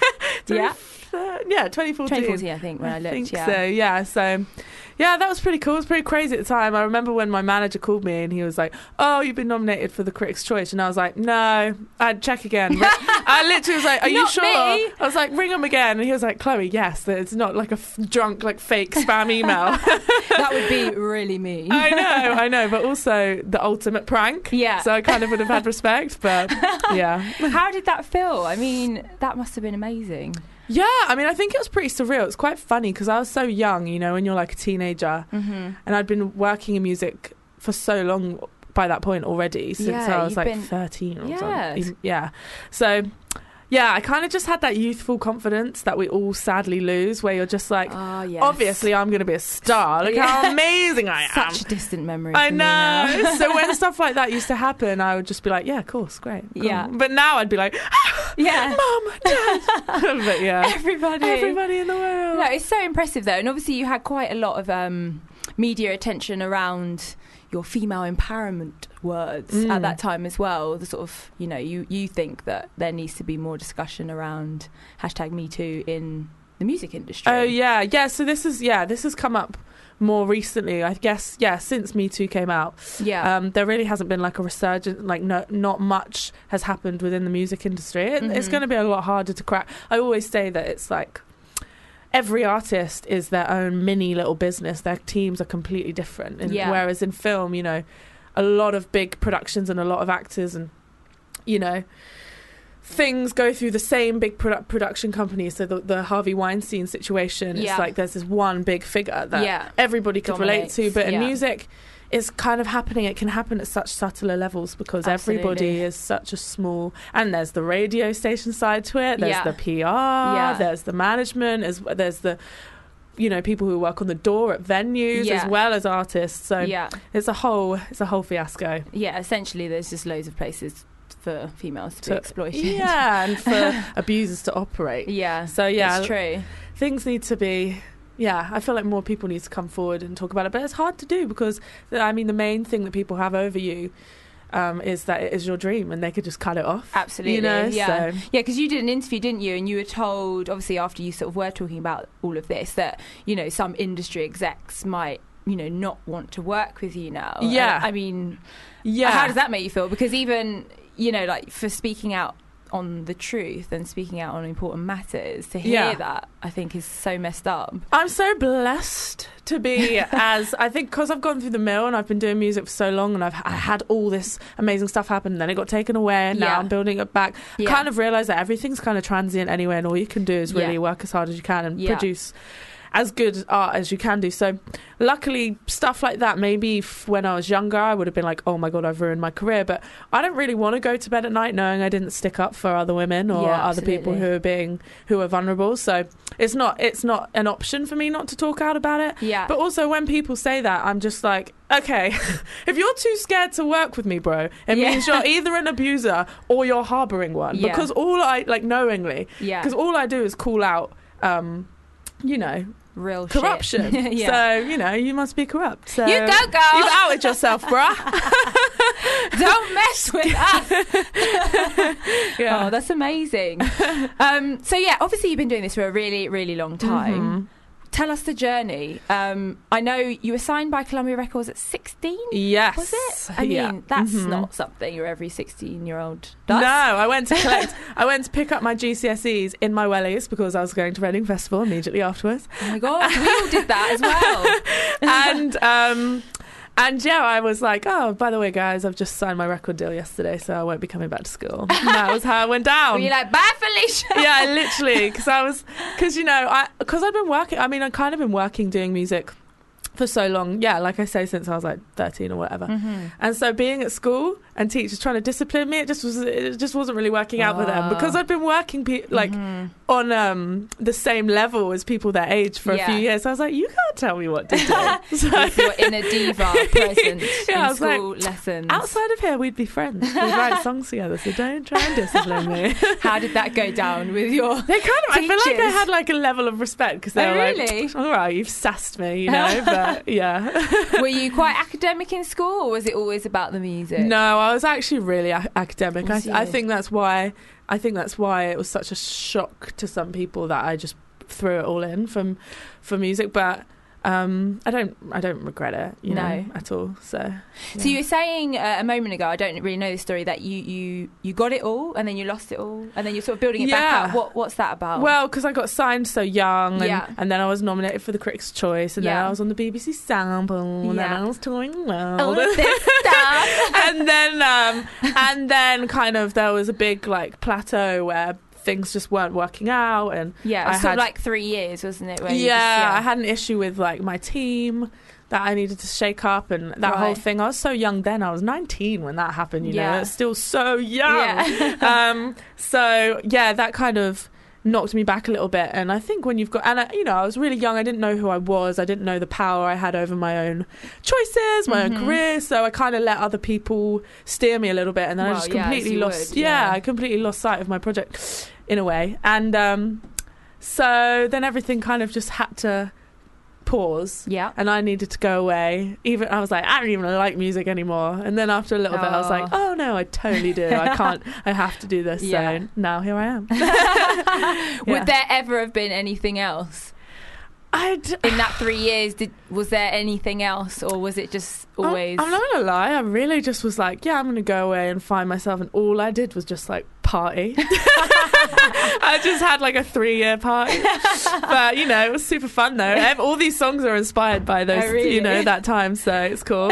2014. 2014, I think, when I looked. So that was pretty cool. It was pretty crazy at the time. I remember when my manager called me and he was like, "Oh, you've been nominated for the Critics' Choice," and I was like, "No, I'd check again." But I literally was like, "Are you sure?" Me. I was like, "Ring them again," and he was like, "Chloe, yes, it's not like a drunk, like fake spam email." That would be really mean. I know, but also the ultimate prank. Yeah. So I kind of would have had respect, but yeah. How did that feel? I mean, that must have been amazing. Yeah, I mean, I think it was pretty surreal. It's quite funny because I was so young, you know, when you're like a teenager, and I'd been working in music for so long by that point already, since I was like 13 or something. Yeah. So, yeah, I kind of just had that youthful confidence that we all sadly lose, where you're just like, obviously I'm going to be a star. Look how amazing I am. Such a distant memory. I know. So when stuff like that used to happen, I would just be like, yeah, of course, great. Cool. Yeah. But now I'd be like, Mum, Dad. But yeah. Everybody in the world. No, it's so impressive though. And obviously you had quite a lot of media attention around your female empowerment words at that time as well. The sort of, you know, you think that there needs to be more discussion around #MeToo in the music industry. Oh yeah. So this has come up more recently, I guess. Yeah, since Me Too came out. Yeah. There really hasn't been like a resurgence. Like not much has happened within the music industry. It's going to be a lot harder to crack. I always say that it's like, every artist is their own mini little business. Their teams are completely different. Whereas in film, you know, a lot of big productions and a lot of actors and, you know, things go through the same big production companies. So the Harvey Weinstein situation, it's like there's this one big figure that everybody could relate to. But in music, it's kind of happening. It can happen at such subtler levels because everybody is such a small. And there's the radio station side to it. There's the PR. There's the management. There's the, you know, people who work on the door at venues as well as artists. So it's a whole fiasco. Yeah, essentially, there's just loads of places for females to be exploited. Yeah, and for abusers to operate. Yeah, so it's true. Things need to be. Yeah, I feel like more people need to come forward and talk about it, but it's hard to do because, I mean, the main thing that people have over you is that it is your dream and they could just cut it off. Absolutely, you know? Yeah, because you did an interview, didn't you? And you were told, obviously, after you sort of were talking about all of this, that, you know, some industry execs might, you know, not want to work with you now. Yeah. I mean, how does that make you feel? Because even, you know, like, for speaking out on the truth and speaking out on important matters, to hear that, I think, is so messed up. I'm so blessed to be I think because I've gone through the mill and I've been doing music for so long and I had all this amazing stuff happen and then it got taken away and now I'm building it back. I kind of realised that everything's kind of transient anyway, and all you can do is really work as hard as you can and produce as good art as you can do. So luckily, stuff like that, maybe when I was younger, I would have been like, oh my God, I've ruined my career. But I don't really want to go to bed at night knowing I didn't stick up for other women or other people who are vulnerable. So it's not an option for me not to talk out about it. Yeah. But also when people say that, I'm just like, okay, if you're too scared to work with me, bro, it means you're either an abuser or you're harbouring one. Because all I, like, knowingly, because all I do is call out, you know, real corruption. shit. Yeah. So, you must be corrupt. So You go, girl. You've outed yourself, bruh. Don't mess with us. Yeah. Oh, that's amazing. So yeah, obviously you've been doing this for a really, really long time. Mm-hmm. Tell us the journey. I know you were signed by Columbia Records at 16. Yes. Was it? I mean, that's not something your every 16-year-old does. No, I went to pick up my GCSEs in my wellies because I was going to Reading Festival immediately afterwards. Oh my God, we all did that as well. And yeah, I was like, oh, by the way, guys, I've just signed my record deal yesterday, so I won't be coming back to school. And that was how I went down. Were you like, bye, Felicia? Yeah, literally, because I'd been working. I mean, I've kind of been working doing music for so long. Yeah, like I say, since I was like 13 or whatever. Mm-hmm. And so being at school and teachers trying to discipline me, it just wasn't really working out for them because I'd been working on the same level as people their age for a few years. So I was like, you can't tell me what to do. So, with your inner diva present in school lessons. Outside of here, we'd be friends. We'd write songs together. So don't try and discipline me. How did that go down with your? They kind of. I feel like they had like a level of respect because they were really? Like, all right, you've sassed me, But yeah. Were you quite academic in school, or was it always about the music? No, I was actually really academic. I think that's why it was such a shock to some people that I just threw it all in for music. But I don't regret it, you know, at all. So you were saying a moment ago, I don't really know the story, that you got it all and then you lost it all and then you're sort of building it back up. What's that about? Well, because I got signed so young, and then I was nominated for the Critics' Choice, and then I was on the BBC Sample, and then I was touring the world. All of this stuff. and then kind of there was a big like plateau where things just weren't working out, and I had like 3 years, wasn't it? Where I had an issue with like my team that I needed to shake up, and that whole thing. I was so young then. I was 19 when that happened. You know, it's still so young. So that kind of knocked me back a little bit. And I think when you've got, and I was really young. I didn't know who I was. I didn't know the power I had over my own choices, my own career. So I kind of let other people steer me a little bit, and then I just completely lost. I completely lost sight of my project in a way. And so then everything kind of just had to pause, and I needed to go away. Even I was like, I don't even like music anymore. And then after a little bit I was like, oh no, I totally do. I have to do this. So now here I am. Would there ever have been anything else in that 3 years? Was there anything else, or was it just always? I'm not gonna lie, I really just was like, I'm gonna go away and find myself, and all I did was just like party. I just had like a 3-year party, but it was super fun though. All these songs are inspired by those, that time, so it's cool.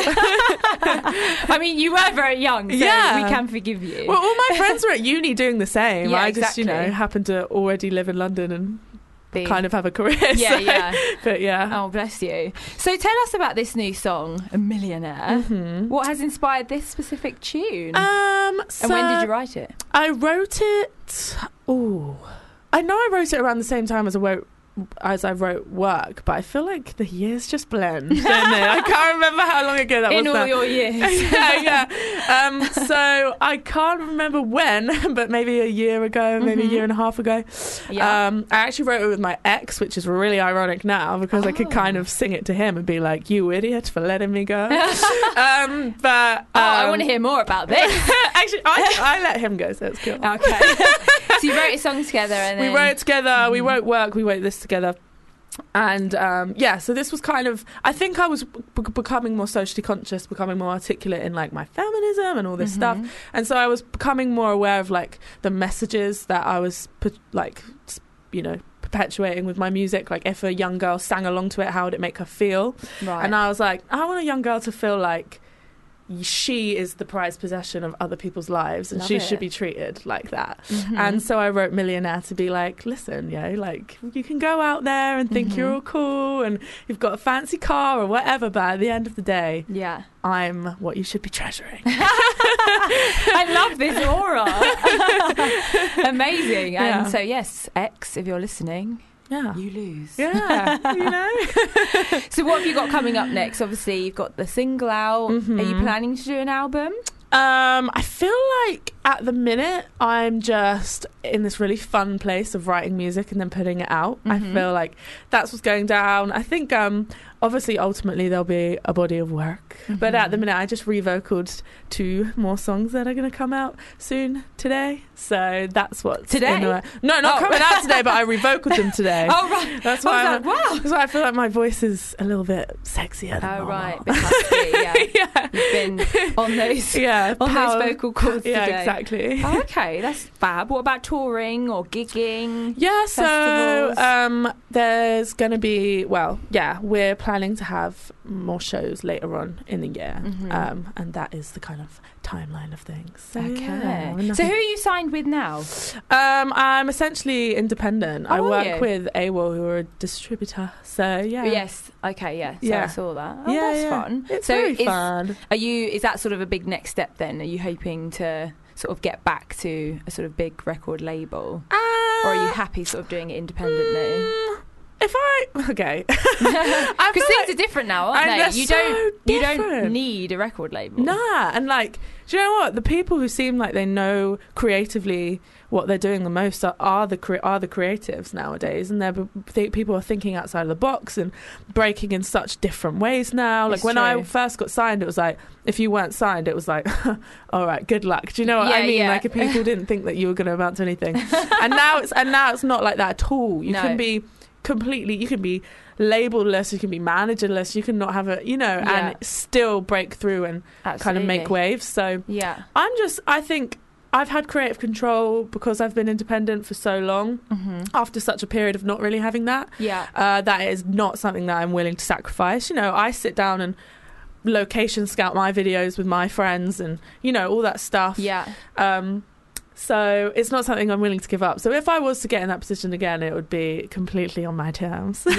I mean, you were very young, so we can forgive you. Well, all my friends were at uni doing the same. I just happened to already live in London and kind of have a career. But oh, bless you. So tell us about this new song, A Millionaire. What has inspired this specific tune? And when did you write it? I wrote it I know I wrote it around the same time as I wrote Work, but I feel like the years just blend, don't they? I can't remember how long ago that was. In all your years. So I can't remember when, but maybe a year ago, maybe a year and a half ago. I actually wrote it with my ex, which is really ironic now because I could kind of sing it to him and be like, you idiot for letting me go. But I want to hear more about this. Actually, I let him go, so it's cool. Okay. So you wrote a song together, and then... We wrote it together, we wrote Work, we wrote this together. And so this was kind of, I think I was becoming more socially conscious, becoming more articulate in like my feminism and all this stuff, and so I was becoming more aware of like the messages that I was perpetuating with my music. Like if a young girl sang along to it, how would it make her feel? And I was like, I want a young girl to feel like she is the prized possession of other people's lives, and she should be treated like that. And so I wrote Millionaire to be like, listen, like you can go out there and think you're all cool and you've got a fancy car or whatever, but at the end of the day, I'm what you should be treasuring. I love this aura. Amazing. And so yes, X, if you're listening, you lose. So what have you got coming up next? Obviously you've got the single out. Are you planning to do an album? I feel like At the minute, I'm just in this really fun place of writing music and then putting it out. I feel like that's what's going down. I think, obviously, ultimately, there'll be a body of work. But at the minute, I just re-vocaled 2 more songs that are going to come out soon today. So that's what's... Today? No, not coming out today, but I re-vocaled them today. Oh, right. That's why wow. That's why I feel like my voice is a little bit sexier than normal. Right. Yeah. You've been on those, those vocal cords today. Exactly. Oh, okay, that's fab. What about touring or gigging? Yeah, festivals? so there's going to be, we're planning to have more shows later on in the year, and that is the kind of timeline of things. So, so who are you signed with now? I'm essentially independent. I work with AWOL, who are a distributor. So Yes. Okay. Yeah. So I saw that. Oh, that's fun. It's very fun. Is that sort of a big next step then? Are you hoping to sort of get back to a sort of big record label, or are you happy sort of doing it independently? Because things are different now, aren't they? You don't need a record label. Nah, and do you know what? The people who seem like they know creatively what they're doing the most are the creatives nowadays, and people are thinking outside of the box and breaking in such different ways now. Like when I first got signed, it was like if you weren't signed, it was like, all right, good luck. Do you know what I mean? Yeah. Like if people didn't think that you were going to amount to anything, and now it's not like that at all. You can be completely, you can be labelless, you can be managerless, you can not have and still break through and kind of make waves. So I think I've had creative control because I've been independent for so long, after such a period of not really having that. That is not something that I'm willing to sacrifice. I sit down and location scout my videos with my friends and all that stuff. So it's not something I'm willing to give up. So if I was to get in that position again, it would be completely on my terms. So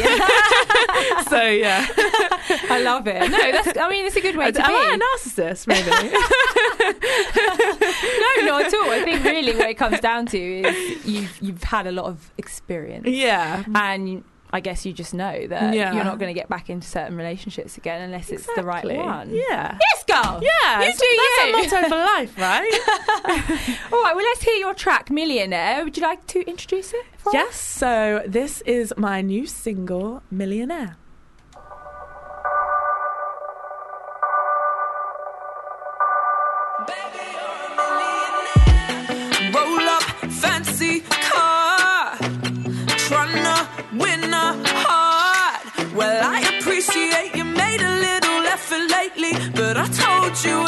I love it. No, it's a good way to be. Am I a narcissist, maybe? No, not at all. I think really what it comes down to is you've had a lot of experience. And I guess you just know that you're not going to get back into certain relationships again unless it's the right one. Yeah. Yes, girl. Yeah. You do you. That's a motto for life, right? All right, well, let's hear your track, Millionaire. Would you like to introduce it for us? Yes, so this is my new single, Millionaire. Roll up, fancy car, tryna win a heart. Well, I appreciate you made a little effort lately, but I told you,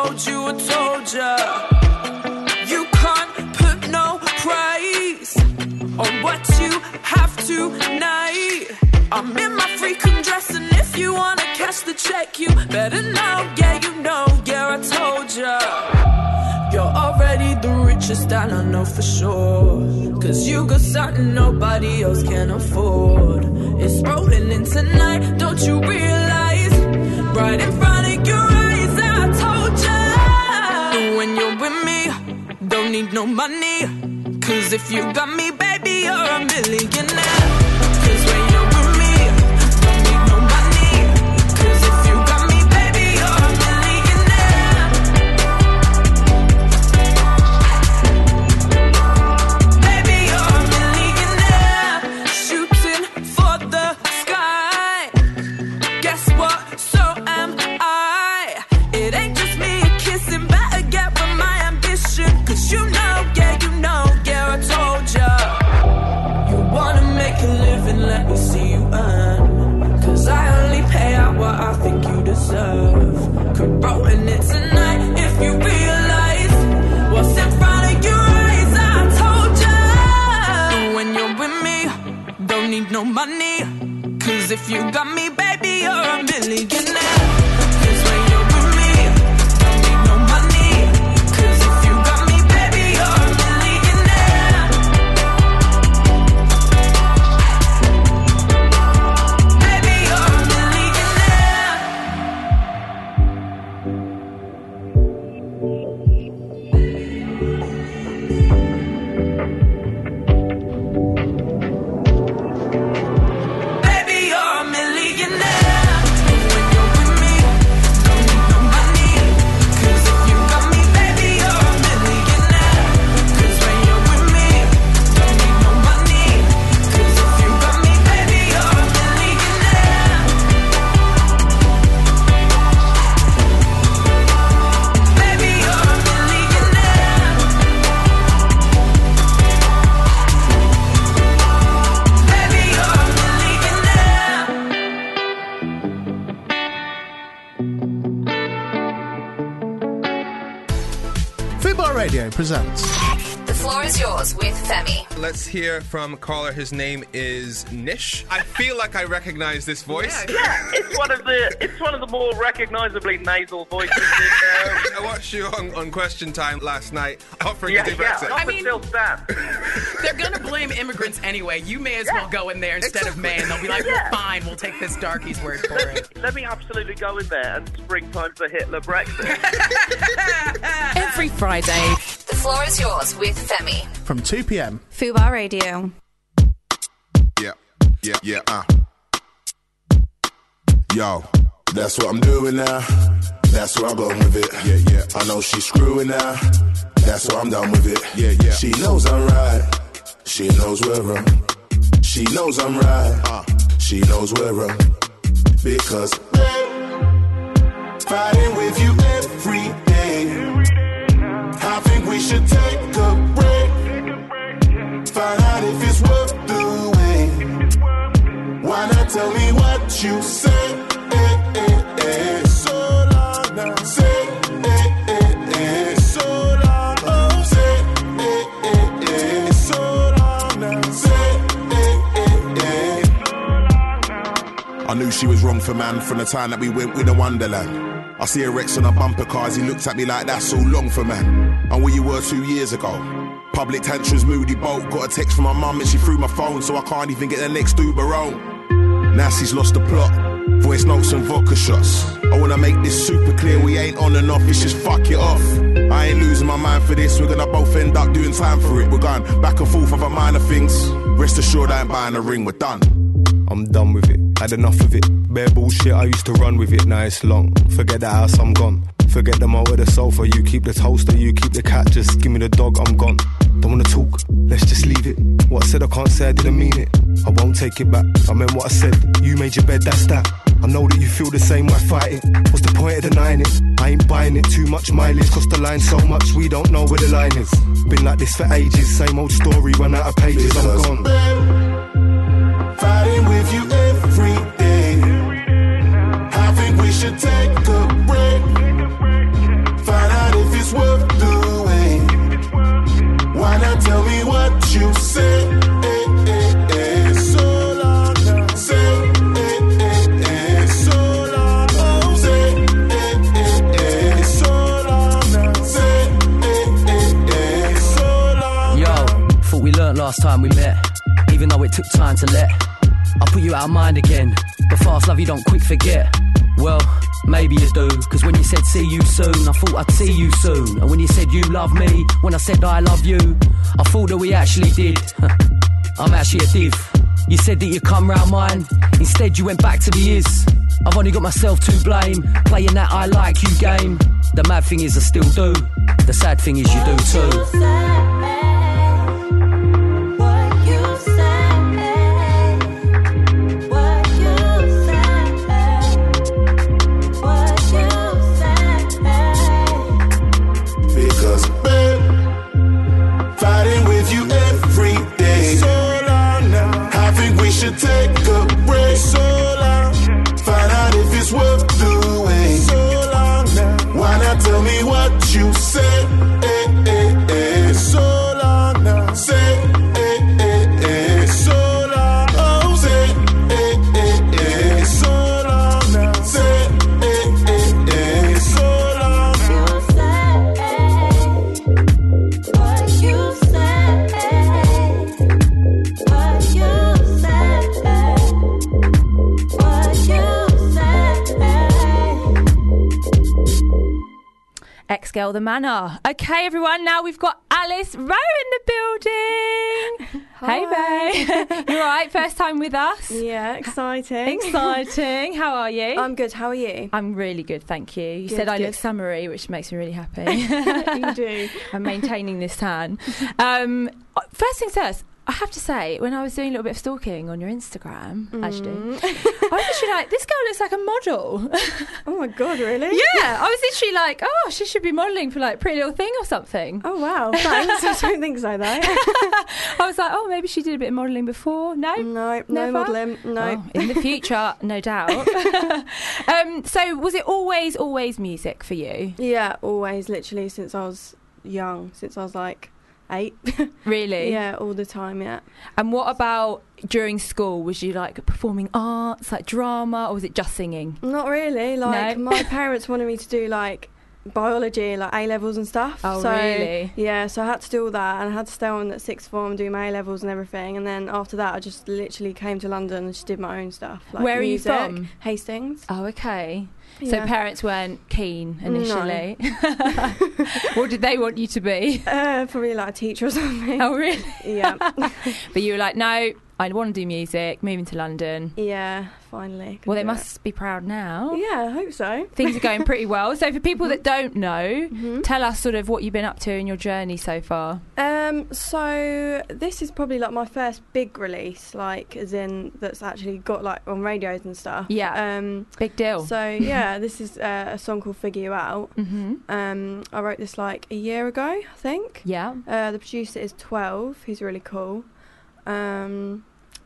you can't put no price on what you have tonight. I'm in my freakum dress, and if you wanna cash the check, you better know, I told ya. You're already the richest, and I know for sure, 'cause you got something nobody else can afford. It's rolling in tonight, don't you realize? Right in front of your eyes, I told ya. When you're with me, don't need no money, 'cause if you got me, baby, you're a millionaire. 'Cause when you're with me, don't need no money, 'cause if you got me, baby, you're a millionaire. Baby, you're a millionaire. Shooting for the sky. Guess what? So am I. It ain't just me a kissing, better get with my ambition, 'cause I told ya. You wanna make a living, let me see you earn, 'cause I only pay out what I think you deserve. Rolling it tonight, if you realize what's in front of your eyes, I told ya. When you're with me, don't need no money, 'cause if you got me, baby, you're a millionaire. 'Cause when you're with me, don't need no money, 'cause if you got me, baby, you're a millionaire. Baby, you're a millionaire. Baby, you're a millionaire. presents The Floor is Yours with Femi. Let's hear from a caller. His name is Nish. I feel like I recognise this voice. Yeah, it's one of the more recognisably nasal voices. I watched you on Question Time last night offering to do Brexit. I mean, still stand. They're going to blame immigrants anyway. You may as well go in there instead of May, and they'll be like, well, fine, we'll take this darkie's word for it. Let me absolutely go in there and springtime for Hitler Brexit. Every Friday. The Floor is Yours with Femi. from 2 p.m. Fubar Radio. Yeah. Yo, that's what I'm doing now. That's where I'm going with it. Yeah. I know she's screwing now. That's why I'm done with it. Yeah. She knows I'm right. She knows we're wrong. She knows I'm right. She knows we're wrong. Because fighting with you every day. I think we should take a break. Find out if it's worth the wait. Why not tell me what you say? So long now. Say so long. Oh, say so long now. Say I knew she was wrong for man from the time that we went with a Wonderland. I see a Rex on a bumper car as he looked at me like that's so long for man. And where you were 2 years ago. Public tantrums, moody boat. Got a text from my mum and she threw my phone, so I can't even get the next Uber home. Now she's lost the plot. Voice notes and vodka shots. I wanna make this super clear, we ain't on and off, it's just fuck it off. I ain't losing my mind for this, we're gonna both end up doing time for it. We're going back and forth over minor things. Rest assured I ain't buying a ring, we're done. I'm done with it, had enough of it. Bare bullshit, I used to run with it, now it's long. Forget the house, I'm gone. Forget the motor, the sofa, you keep the toaster, you keep the cat, just give me the dog, I'm gone. Don't wanna talk, let's just leave it. What I said I can't say, I didn't mean it. I won't take it back, I meant what I said. You made your bed, that's that. I know that you feel the same, why fight it? What's the point of denying it? I ain't buying it, too much mileage. Cost the line so much, we don't know where the line is. Been like this for ages, same old story, run out of pages, I'm gone. Fighting with you every day. I think we should take a break. Find out if it's worth the wait. Why not tell me what you say? So long now. Say so long. Oh, say so long now. Say so long. Yo, thought we learnt last time we met. Even though it took time to let I put you out of mind again. But fast love you don't quick forget. Well, maybe you do. Cause when you said see you soon, I thought I'd see you soon. And when you said you love me, when I said I love you, I thought that we actually did. I'm actually a div. You said that you'd come round mine, instead you went back to the is. I've only got myself to blame, playing that I like you game. The mad thing is I still do. The sad thing is you do too. Should take a break. So long. Find out if it's worth the wait. So long now. Why not tell me what you say? So long now. Say so long. Oh, say so long now. Say so long. What you say? What you X-Girl The Manor. Okay, everyone, now we've got Alice Rowe in the building. Hey, babe. You all right? First time with us? Yeah, exciting. Exciting. How are you? I'm good. How are you? I'm really good, thank you. You Good, said I good. look summery, which makes me really happy. You do. I'm maintaining this tan. First things first, I have to say, when I was doing a little bit of stalking on your Instagram, actually, I was literally like, this girl looks like a model. Oh my God, really? Yeah, I was literally like, oh, she should be modelling for like Pretty Little Thing or something. Oh wow, thanks. I don't think so though. I was like, oh, maybe she did a bit of modelling before. No, no Never? modelling. No. Oh, in the future, no doubt. So was it always music for you? Yeah, always. Literally since I was young, since I was like 8. Really? Yeah, all the time, yeah. And what about during school? Was you like performing arts, like drama, or was it just singing? Not really. Like, No? my parents wanted me to do like biology, like A-levels and stuff. Oh, so, really? Yeah, so I had to do all that, and I had to stay on at sixth form, do my A-levels and everything, and then after that I just literally came to London and just did my own stuff. Like Where music. are you from? Hastings. Oh, okay. So Yeah. parents weren't keen initially. What did they want you to be? Probably like a teacher or something. Oh, really? Yeah. But you were like, no, I want to do music, moving to London. Yeah, finally. Well, they must be proud now. Yeah, I hope so. Things are going pretty well. So for people that don't know, tell us sort of what you've been up to in your journey so far. So this is probably like my first big release, like as in that's actually got like on radios and stuff. Yeah. Big deal. So yeah, this is a song called Figure You Out. I wrote this like a year ago, I think. Yeah. The producer is 12. He's really cool. And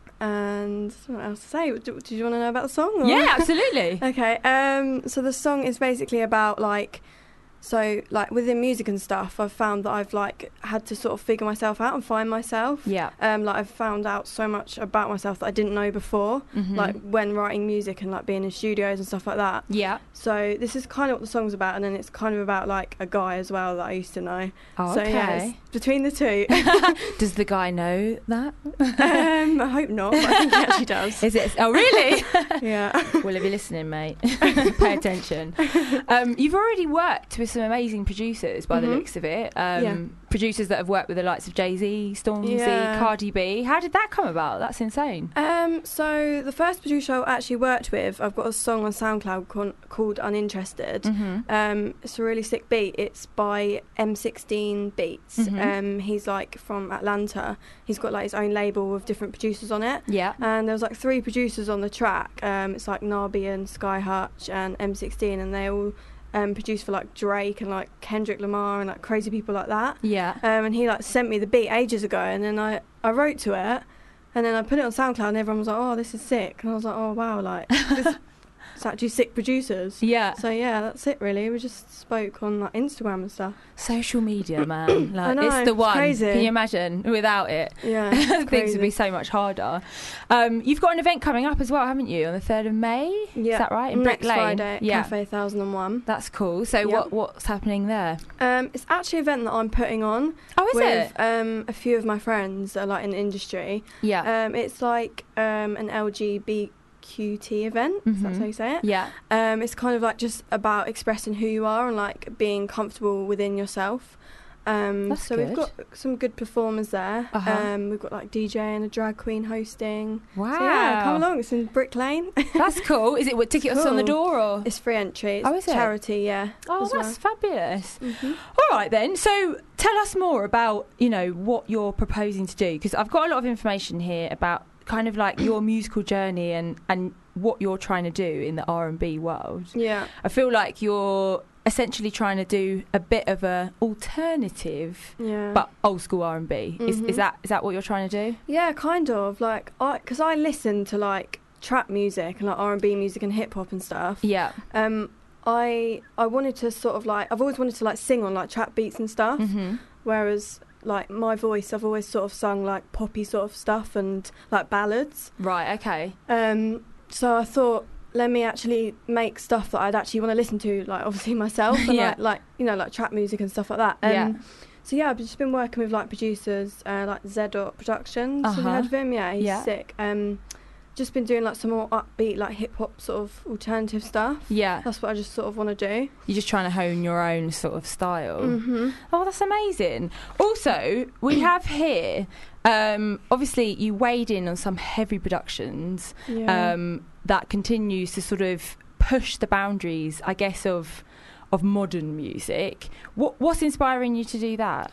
what else to say? Do you want to know about the song? Or? Yeah, absolutely. Okay. So the song is basically about like, so like within music and stuff, I've found that I've like had to sort of figure myself out and find myself. Yeah. Like I've found out so much about myself that I didn't know before, like when writing music and like being in studios and stuff like that. Yeah. So this is kind of what the song's about, and then it's kind of about like a guy as well that I used to know. Oh, so okay. yeah, it's between the two. Does the guy know that? I hope not, but I think he actually does. Is it? Oh, really? Yeah. Well, if you're listening, mate, pay attention. You've already worked with some amazing producers by the looks of it. Producers that have worked with the likes of Jay-Z, Stormzy, Cardi B. How did that come about? That's insane. So the first producer I actually worked with, I've got a song on SoundCloud called Uninterested. It's a really sick beat. It's by M16 Beats. He's like from Atlanta. He's got like his own label with different producers on it. Yeah. And there was like 3 producers on the track. It's like Nabi and Sky Hutch and M16, and they all produced for like Drake and like Kendrick Lamar and like crazy people like that. Yeah. And he like sent me the beat ages ago, and then I wrote to it, and then I put it on SoundCloud, and everyone was like, oh, this is sick. And I was like, oh wow, like it's actually sick producers. Yeah. So yeah, that's it really. We just spoke on like Instagram and stuff. Social media, man. Like, I know, it's the one. crazy. Can you imagine? Without it, Yeah, things crazy. would be so much harder. You've got an event coming up as well, haven't you? On the 3rd of May? Yeah. Is that right? In Next Brick Lane? Friday at Yeah. Cafe 1001. That's cool. So Yep. what's happening there? It's actually an event that I'm putting on. Oh, is with, it? a few of my friends that are like in the industry. Yeah. It's like an LGBTQT event. That's how you say it. Yeah. It's kind of like just about expressing who you are and like being comfortable within yourself. That's so good. we've got some good performers there. Uh-huh. We've got like DJ and a drag queen hosting. Wow. So yeah, come along. It's in Brick Lane. That's cool. Is it with tickets on the door or? It's free entry. It's Oh, is it? charity, yeah. Oh, as that's well. fabulous. All right then. So tell us more about what you're proposing to do, because I've got a lot of information here about kind of like your musical journey and what you're trying to do in the R&B world. Yeah. I feel like you're essentially trying to do a bit of a alternative, Yeah. but old school R&B. Is that what you're trying to do? Yeah, kind of. Like, because I listen to like trap music and like R&B music and hip hop and stuff. Yeah. I wanted to sort of like, I've always wanted to like sing on like trap beats and stuff. Whereas like my voice, I've always sort of sung like poppy sort of stuff and like ballads. Right. Okay. So I thought, let me actually make stuff that I'd actually want to listen to, like obviously myself, and Yeah. like like trap music and stuff like that. Yeah. So yeah, I've just been working with like producers, like Z-Dot Productions. Have you Uh-huh. heard of him? Yeah, he's Yeah. sick. Just been doing like some more upbeat, like hip hop sort of alternative stuff. Yeah. That's what I just sort of want to do. You're just trying to hone your own sort of style. Mhm. Oh, that's amazing. Also, we have here, obviously, you weighed in on some heavy productions Yeah. that continues to sort of push the boundaries, I guess, of modern music. What's inspiring you to do that?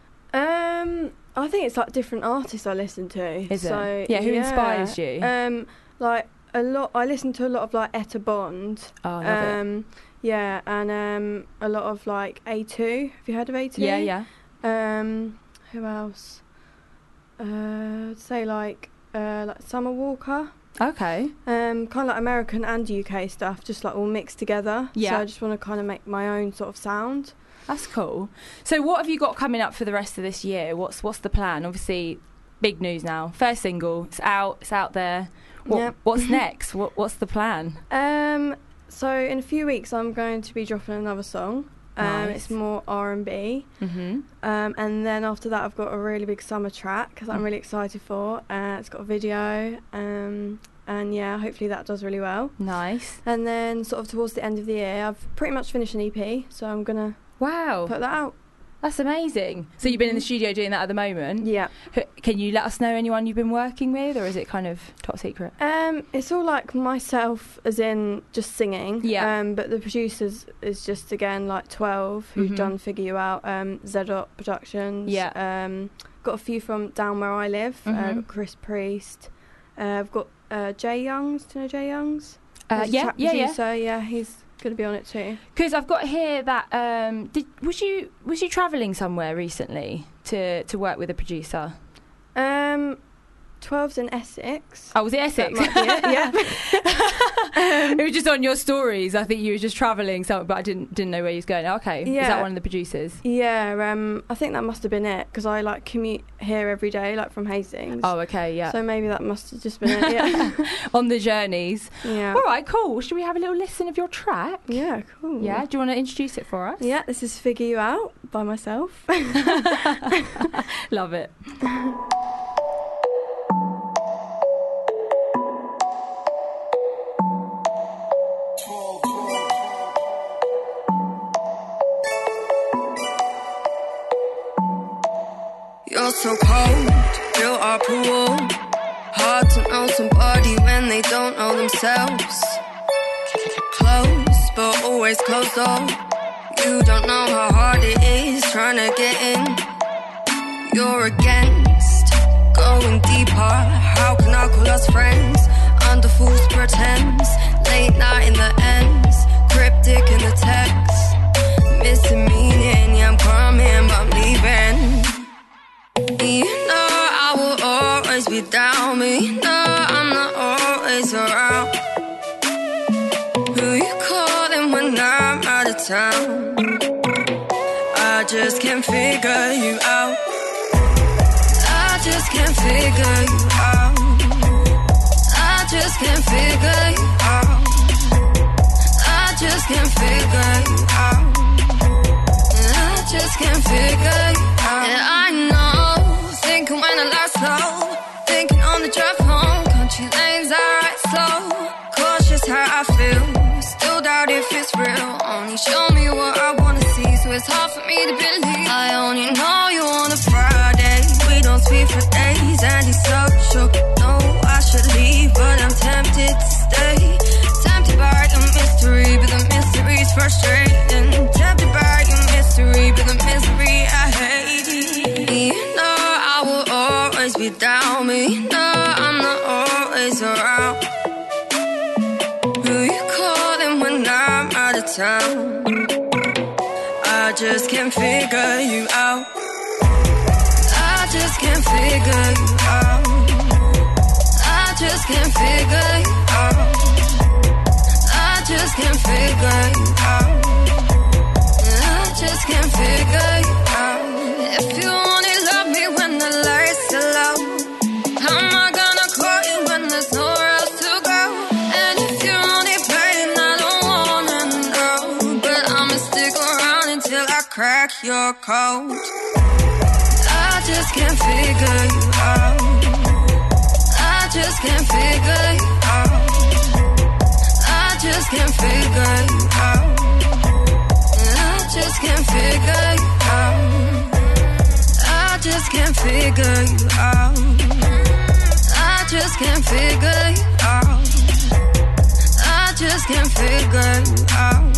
I think it's like different artists I listen to. Is it? So, Yeah, who inspires you? Like a lot. I listen to a lot of like Etta Bond. Oh, I love it. Yeah, and a lot of like A2. Have you heard of A2? Yeah, yeah. Who else? Say like Summer Walker. Okay. Kind of like American and UK stuff, just like all mixed together. Yeah. So I just want to kind of make my own sort of sound. That's cool. So what have you got coming up for the rest of this year? What's the plan? Obviously, big news now. First single, it's out there. What's next? What's the plan? So in a few weeks, I'm going to be dropping another song. Nice. It's more R&B. And then after that, I've got a really big summer track that I'm really excited for. It's got a video. And yeah, hopefully that does really well. Nice. And then sort of towards the end of the year, I've pretty much finished an EP, so I'm going to put that out. That's amazing. So you've been in the studio doing that at the moment? Yeah. Can you let us know anyone you've been working with, or is it kind of top secret? It's all like myself, as in just singing. Yeah. But the producers is just, again, like 12, who've done Figure You Out, Zedot Productions. Yeah. Got a few from down where I live. Got Chris Priest. I've got Jay Youngs. Do you know Jay Youngs? Yeah, he's going to be on it too. Because I've got here that was you travelling somewhere recently to work with a producer? 12's in Essex. Oh, was it Essex? That might be it, yeah. It was just on your stories. I think you were just travelling somewhere, but I didn't know where you was going. Okay, yeah. Is that one of the producers? Yeah, I think that must have been it, because I like commute here every day, like from Hastings. Oh, okay, yeah. So maybe that must have just been it, yeah. On the journeys. Yeah. All right, cool. Should we have a little listen of your track? Yeah, cool. Yeah, do you want to introduce it for us? Yeah, this is Figure You Out by myself. Love it. You're so cold, built up a wall. Hard to know somebody when they don't know themselves. Close, but always closed off. You don't know how hard it is trying to get in. You're against going deeper. How can I call us friends under false pretense? Late night in the ends, cryptic in the text. Missing meaning, yeah, I'm coming, but I'm leaving. You know I will always be down, but you know I'm not always around. Who you calling when I'm out of town? I just can't figure you out. I just can't figure you out. I just can't figure you out. I just can't figure you out. I just can't figure you out. And I know, thinking when I last slow, thinking on the drive home, country lanes I ride slow, cautious how I feel, still doubt if it's real. Only show me what I wanna see, so it's hard for me to believe. I only know you on a Friday, we don't speak for days, antisocial. No, I should leave, but I'm tempted to stay. Tempted by the mystery, but the mystery's frustrating. Tempted by your mystery, but the misery I hate. You know I will always be down, but you know I'm not always around. Who you calling when I'm out of town? I just can't figure you out. I just can't figure you out. I just can't figure you out. I just can't figure you out. I just can't figure you out. If you only love me when the lights are low, how am I gonna call you when there's nowhere else to go? And if you're only playing, I don't wanna know, but I'ma stick around until I crack your code. I just can't figure you out. I just can't figure you out. I just can't figure you out. I just can't figure you out. I just can't figure you out. I just can't figure you out. I just can't figure you out.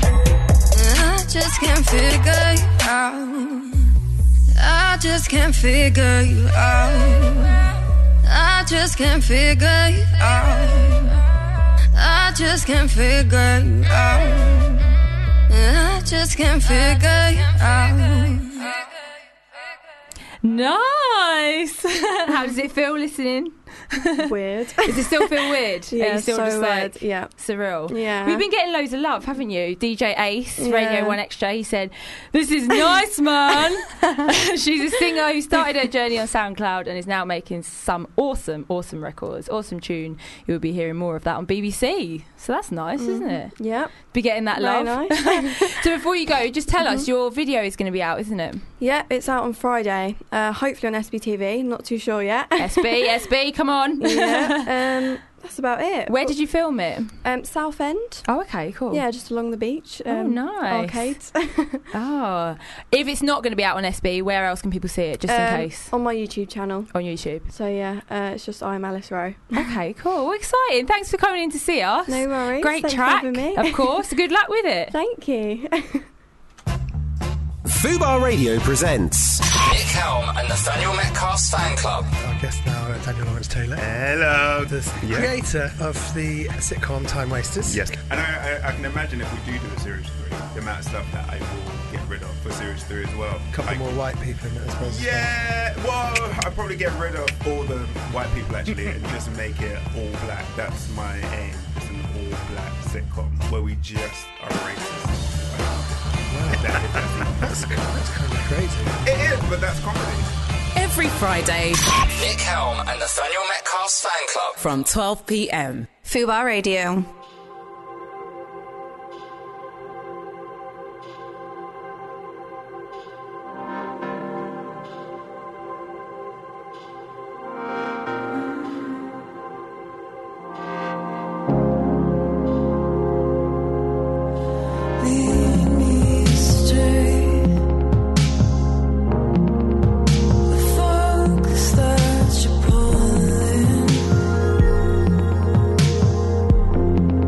I just can't figure you out. I just can't figure you out. I just can't figure you out. I just can't figure you out. I just can't figure you out. Nice. How does it feel listening? Weird. Does it still feel weird? Yeah, Are you still so just weird. like Yeah. surreal? Yeah. We've been getting loads of love, haven't you? DJ Ace, Yeah. Radio 1 Extra, he said, "This is nice, man." She's a singer who started her journey on SoundCloud and is now making some awesome records, awesome tune. You'll be hearing more of that on BBC. So that's nice, isn't it? Yeah. Be getting that Very love. nice. So before you go, just tell us, your video is going to be out, isn't it? Yeah, it's out on Friday. Hopefully on SBTV. Not too sure yet. SB, come on. Yeah. That's about it. Where did you film it? Southend. Oh, okay, cool. Yeah, just along the beach. Oh, nice. Arcades. Oh. If it's not going to be out on SB, where else can people see it, just in case? On my YouTube channel. On YouTube. So yeah, it's just I'm Alice Rowe. Okay, cool. Exciting. Thanks for coming in to see us. No worries. Great Thanks track. for having me. Of course. Good luck with it. Thank you. Fubar Radio presents Nick Helm and Nathaniel Metcalf's fan club. Our guest now, Daniel Lawrence Taylor. Hello. The creator of the sitcom Time Wasters. Yes. And I can imagine if we do a Series 3, the amount of stuff that I will get rid of for Series 3 as well. A couple more white people in it, I suppose. Yeah, well, I'll probably get rid of all the white people actually and just make it all black. That's my aim. It's an all black sitcom where we just are racist. That's kind of crazy. It is, but that's comedy. Every Friday, Nick Helm and Nathaniel Metcalf's fan club from 12 p.m. Fubar Radio. That you're pulling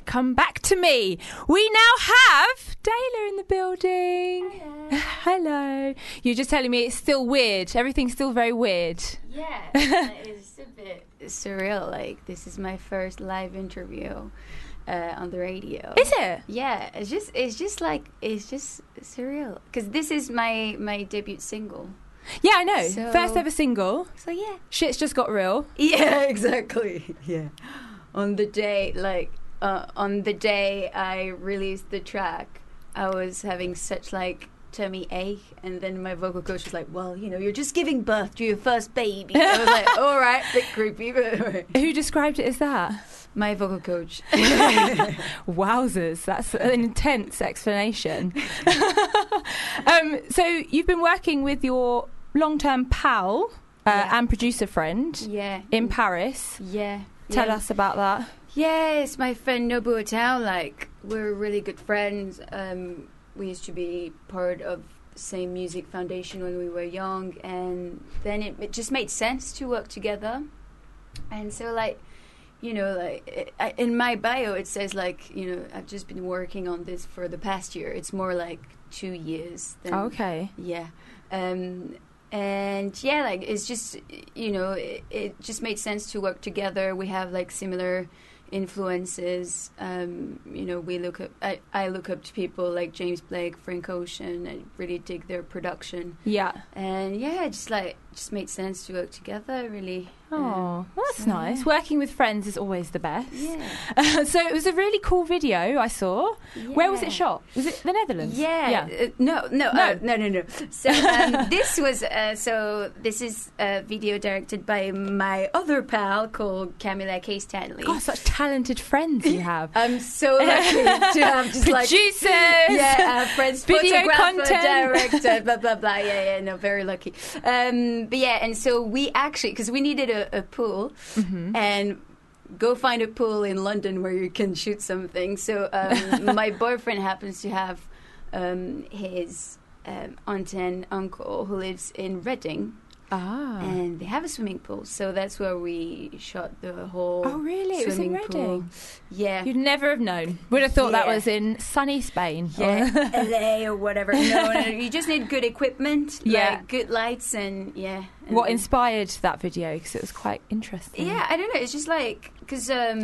Come Back to Me. We now have Dayla in the building. Hello. You're just telling me it's still weird. Everything's still very weird. Yeah, it's a bit surreal. Like, this is my first live interview on the radio. Is it? Yeah, it's just surreal because this is my debut single. Yeah, I know. So, first ever single. So yeah, shit's just got real. Yeah, exactly. Yeah, on the day I released the track, I was having such like tummy ache, and then my vocal coach was like, well, you know, you're just giving birth to your first baby. I was like, all right, bit creepy. Who described it as that? My vocal coach. Wowzers, that's an intense explanation. So you've been working with your long-term pal and producer friend in Paris. Yeah. Tell us about that. Yeah, it's my friend Nobu Atao. Like, we're really good friends. We used to be part of the same music foundation when we were young, and then it just made sense to work together. And so, like, you know, like in my bio it says, like, you know, I've just been working on this for the past year. It's more like 2 years. Okay. Yeah. And yeah, like, it's just, you know, it just made sense to work together. We have like similar influences. You know, I look up to people like James Blake, Frank Ocean. I really dig their production. Yeah. And yeah, it just made sense to work together, really. Oh, well, that's nice. Working with friends is always the best. Yeah. So it was a really cool video I saw. Yeah. Where was it shot? Was it the Netherlands? Yeah. No. So this is a video directed by my other pal called Camilla K. Stanley. God, such talented friends you have. I'm so lucky to have just producers, friends, video photographer, content, director, blah blah blah. Yeah, no, very lucky. But yeah, and so we actually, because we needed a pool, and go find a pool in London where you can shoot something. So my boyfriend happens to have his aunt and uncle who lives in Reading. And they have a swimming pool, so that's where we shot the whole. Oh, really? It was in Reading. Yeah, you'd never have known. Would have thought that was in sunny Spain. Yeah, LA or whatever. No, you just need good equipment, like good lights, and what inspired that video? Because it was quite interesting. Yeah, I don't know. It's just like because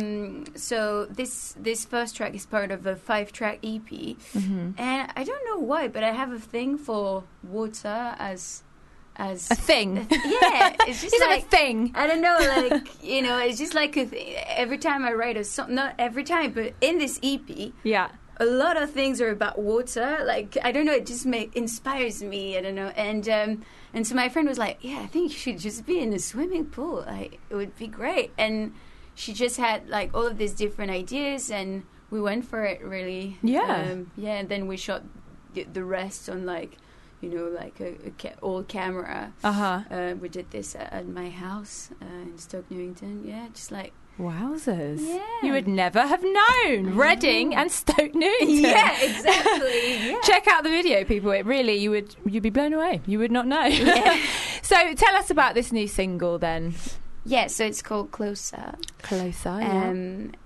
so this first track is part of a 5-track EP, and I don't know why, but I have a thing for water as a thing. Yeah, it's just like a thing. I don't know, like, you know, it's just like every time I write a song, not every time, but in this EP, a lot of things are about water. Like, I don't know, it just inspires me. I don't know, and so my friend was like, "Yeah, I think you should just be in a swimming pool. Like, it would be great." And she just had like all of these different ideas, and we went for it. Really, and then we shot the rest on like, you know, like a old camera. We did this at my house in Stoke Newington. Yeah, just like wowzers. Yeah, you would never have known Reading and Stoke Newington. Yeah, exactly. Yeah. Check out the video, people. It really, you'd be blown away. You would not know. Yeah. So tell us about this new single then. Yeah, so it's called Closer. Closer, yeah. And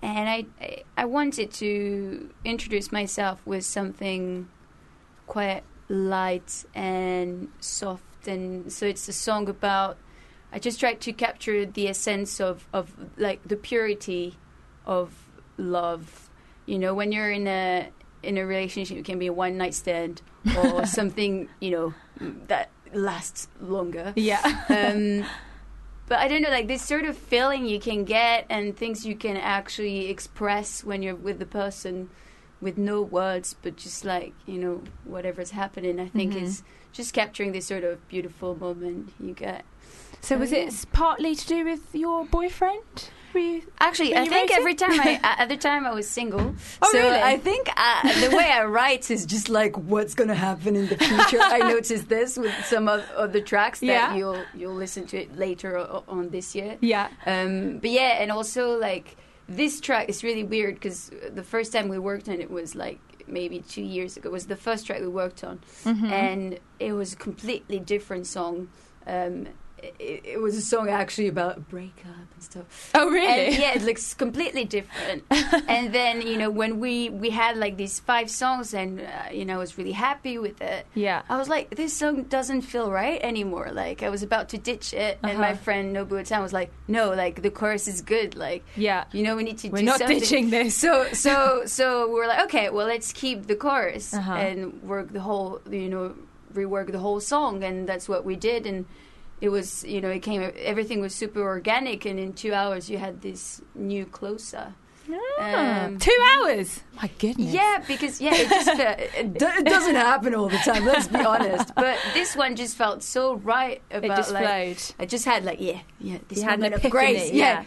I wanted to introduce myself with something quite light and soft, and so it's a song about, I just tried to capture the essence of like the purity of love. You know, when you're in a relationship, it can be a one night stand or something, you know, that lasts longer. Yeah. But I don't know, like this sort of feeling you can get and things you can actually express when you're with the person with no words, but just like, you know, whatever's happening, I think is just capturing this sort of beautiful moment you get. So was it partly to do with your boyfriend? Actually, I think every time at the time I was single. Oh, so really? I think the way I write is just like what's going to happen in the future. I noticed this with some of the tracks that you'll listen to it later on this year. Yeah. But yeah, and also like this track is really weird because the first time we worked on it was like maybe 2 years ago. It was the first track we worked on, and it was a completely different song. It was a song actually about a breakup. and stuff. Oh, really? And, yeah, it looks completely different. And then, you know, when we had like these 5 songs and, you know, I was really happy with it. Yeah. I was like, this song doesn't feel right anymore. Like, I was about to ditch it. And my friend Nobuo-san was like, no, like, the chorus is good. Like, yeah, you know, we need to we're do not something. ditching this. So we're like, okay, well, let's keep the chorus and work the whole, you know, rework the whole song. And that's what we did. And it was, you know, everything was super organic. And in 2 hours, you had this new closer. 2 hours? My goodness. Yeah, because it just it doesn't happen all the time. Let's be honest. But this one just felt so right. About, it just like, flowed. I just had like this moment of epiphany, grace. Yeah.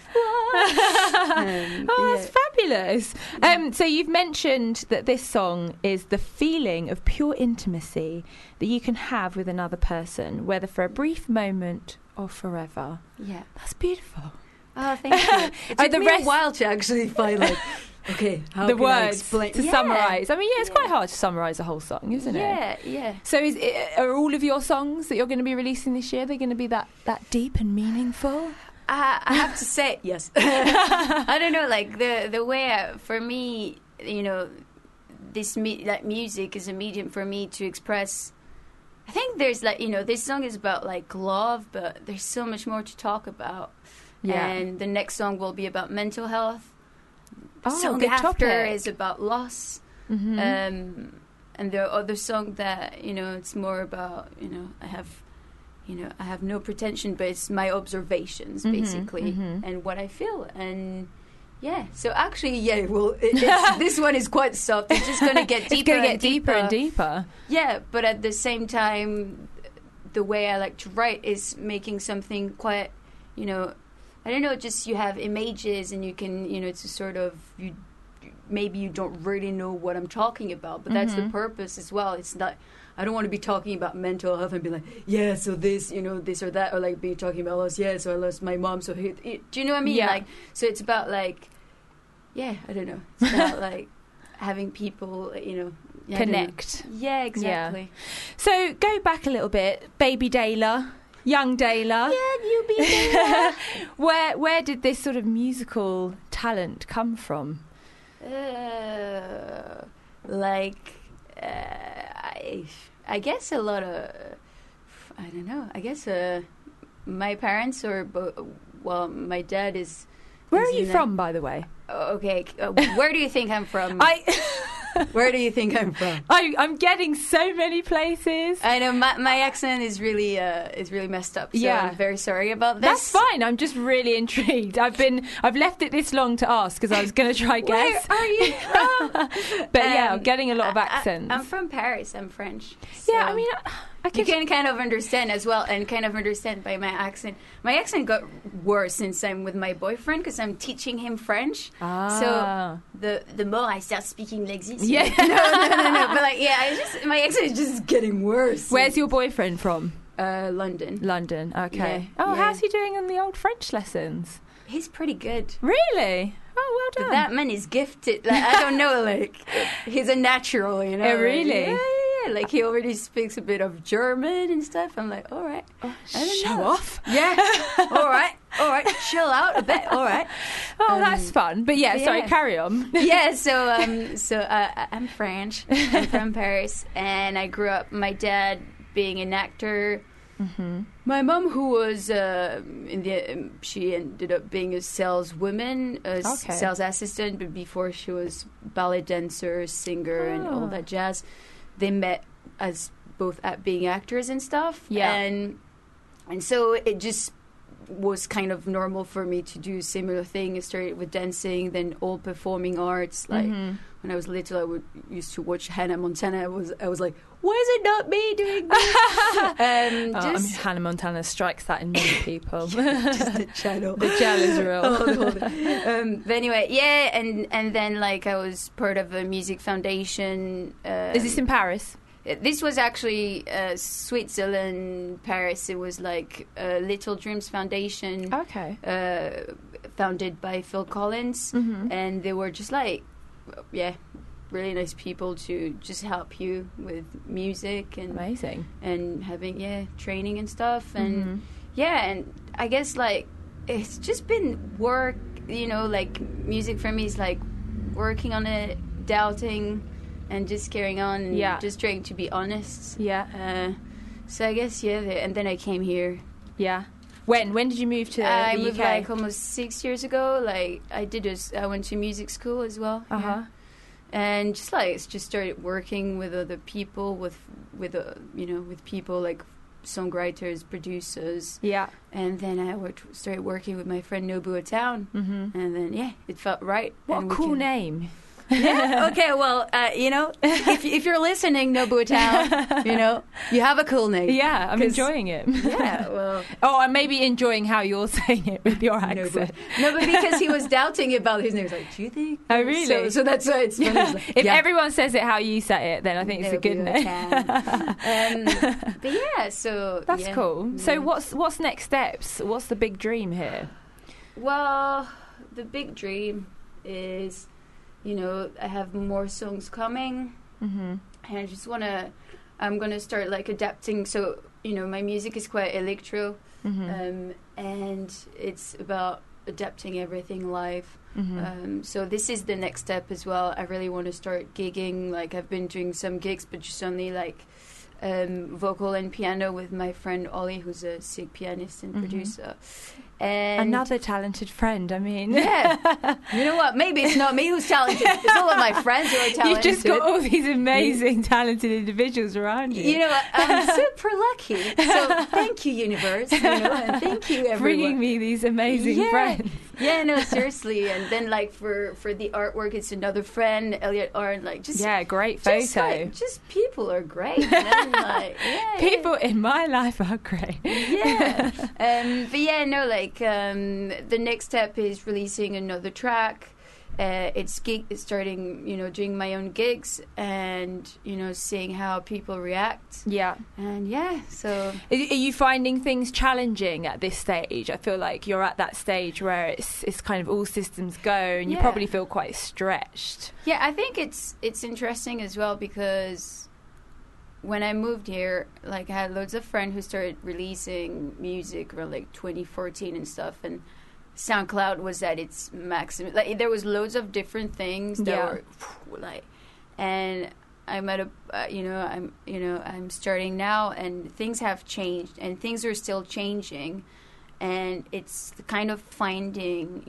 That's fabulous. So you've mentioned that this song is the feeling of pure intimacy that you can have with another person, whether for a brief moment or forever. Yeah, that's beautiful. Oh, thank you. It took me a while to actually find, like, okay, how the can I words explain? to summarise. I mean, it's quite hard to summarise a whole song, isn't it? Yeah. So are all of your songs that you're going to be releasing this year, they're going to be that deep and meaningful? I have to say, yes. I don't know, like, the way, for me, you know, this music is a medium for me to express. I think there's, like, you know, this song is about, like, love, but there's so much more to talk about. Yeah. And the next song will be about mental health. The song after is about loss. Mm-hmm. And the other song that, you know, it's more about, you know, I have no pretension, but it's my observations, basically, and what I feel. And yeah, so actually, this one is quite soft. It's just going to get deeper. It's going to get deeper and deeper. Yeah, but at the same time, the way I like to write is making something quite, you know, I don't know, just you have images and you can, you know, it's a sort of, maybe you don't really know what I'm talking about, but that's the purpose as well. It's not, I don't want to be talking about mental health and be like, yeah, so this, you know, this or that, or like be talking about loss, yeah, so I lost my mom, so do you know what I mean? Yeah. Like, so it's about like, yeah, I don't know, it's about like having people, you know, connect. Yeah, exactly. Yeah. So go back a little bit, Baby Dayla. Young Dayla. Yeah, you be Dayla. Where did this sort of musical talent come from? I guess a lot of, I don't know. I guess my parents well, my dad is. Where are you from, by the way? Okay, where do you think I'm from? Where do you think I'm from? I'm getting so many places. I know my accent is really messed up. So I'm very sorry about this. That's fine. I'm just really intrigued. I've left it this long to ask because I was going to try guess. Where are you from? But yeah, I'm getting a lot of accents. I'm from Paris. I'm French. So yeah, I mean, you can kind of understand as well, and kind of understand by my accent. My accent got worse since I'm with my boyfriend because I'm teaching him French. So the more I start speaking like this, yeah, no. But like, yeah, my accent is just getting worse. Where's your boyfriend from? London. London. Okay. Yeah, how's he doing on the old French lessons? He's pretty good. Really? Oh, well done. That man is gifted. Like, I don't know. Like, he's a natural. You know. Oh, really? Yeah. Like, he already speaks a bit of German and stuff. I'm like, all right. Show off. Yeah. All right. Chill out a bit. All right. Oh, that's fun. But yeah, sorry, carry on. Yeah, so I'm French. I'm from Paris. And I grew up, my dad being an actor. Mm-hmm. My mom, who was she ended up being a saleswoman, sales assistant, but before she was ballet dancer, singer, and all that jazz. They met as both at being actors and stuff. Yeah. And so it just was kind of normal for me to do similar thing. I started with dancing, then all performing arts. Like when I was little, used to watch Hannah Montana. I was like, why is it not me doing this? I mean, Hannah Montana strikes that in many people. Just the channel. The channel is real. But anyway, yeah, and then like I was part of a music foundation. Is this in Paris? This was actually Switzerland, Paris. It was like Little Dreams Foundation. Okay. Founded by Phil Collins. And they were just like, really nice people to just help you with music and amazing, and having training and stuff. And and I guess like it's just been work, you know, like music for me is like working on it, doubting, and just carrying on, and just trying to be honest. Yeah. So I guess, and then I came here. Yeah. When did you move to the UK? I moved like almost 6 years ago. Like I went to music school as well. And just started working with other people, with people like songwriters, producers. Yeah. And then I started working with my friend Nobuo Town. And then it felt right. What a cool name. Yeah. Okay. Well, if you're listening, Nobuo Town, you have a cool name. Yeah, I'm enjoying it. Yeah. Well. I'm maybe enjoying how you're saying it with your accent. No, but because he was doubting about his name, he was like, "Do you think?" Oh, really? So that's why it's funny. Like, if everyone says it how you say it, then I think it's a good name. But yeah, so that's cool. So what's next steps? What's the big dream here? Well, the big dream is, I have more songs coming, and I just I'm gonna start like adapting. So my music is quite electro, and it's about adapting everything live. So this is the next step as well. I really want to start gigging. Like I've been doing some gigs, but just only like vocal and piano with my friend Ollie, who's a sick pianist and producer. And another talented friend, I mean. Yeah. You know what? Maybe it's not me who's talented. It's all of my friends who are talented. You've just got all these amazing, talented individuals around you. You know what? I'm super lucky. So thank you, universe. And thank you, everyone. Bringing me these amazing friends. Yeah, no, seriously. And then, like, for the artwork, it's another friend, Elliot Arndt. Like, just great photo. Just people are great. And like, people in my life are great. Yeah. But yeah, no, like, the next step is releasing another track. It's starting, doing my own gigs and, seeing how people react. Yeah. And so. Are you finding things challenging at this stage? I feel like you're at that stage where it's kind of all systems go and you probably feel quite stretched. Yeah, I think it's interesting as well because when I moved here, like I had loads of friends who started releasing music around like 2014 and stuff, and SoundCloud was at its maximum. Like there was loads of different things that were like, and I'm at I'm starting now, and things have changed, and things are still changing, and it's kind of finding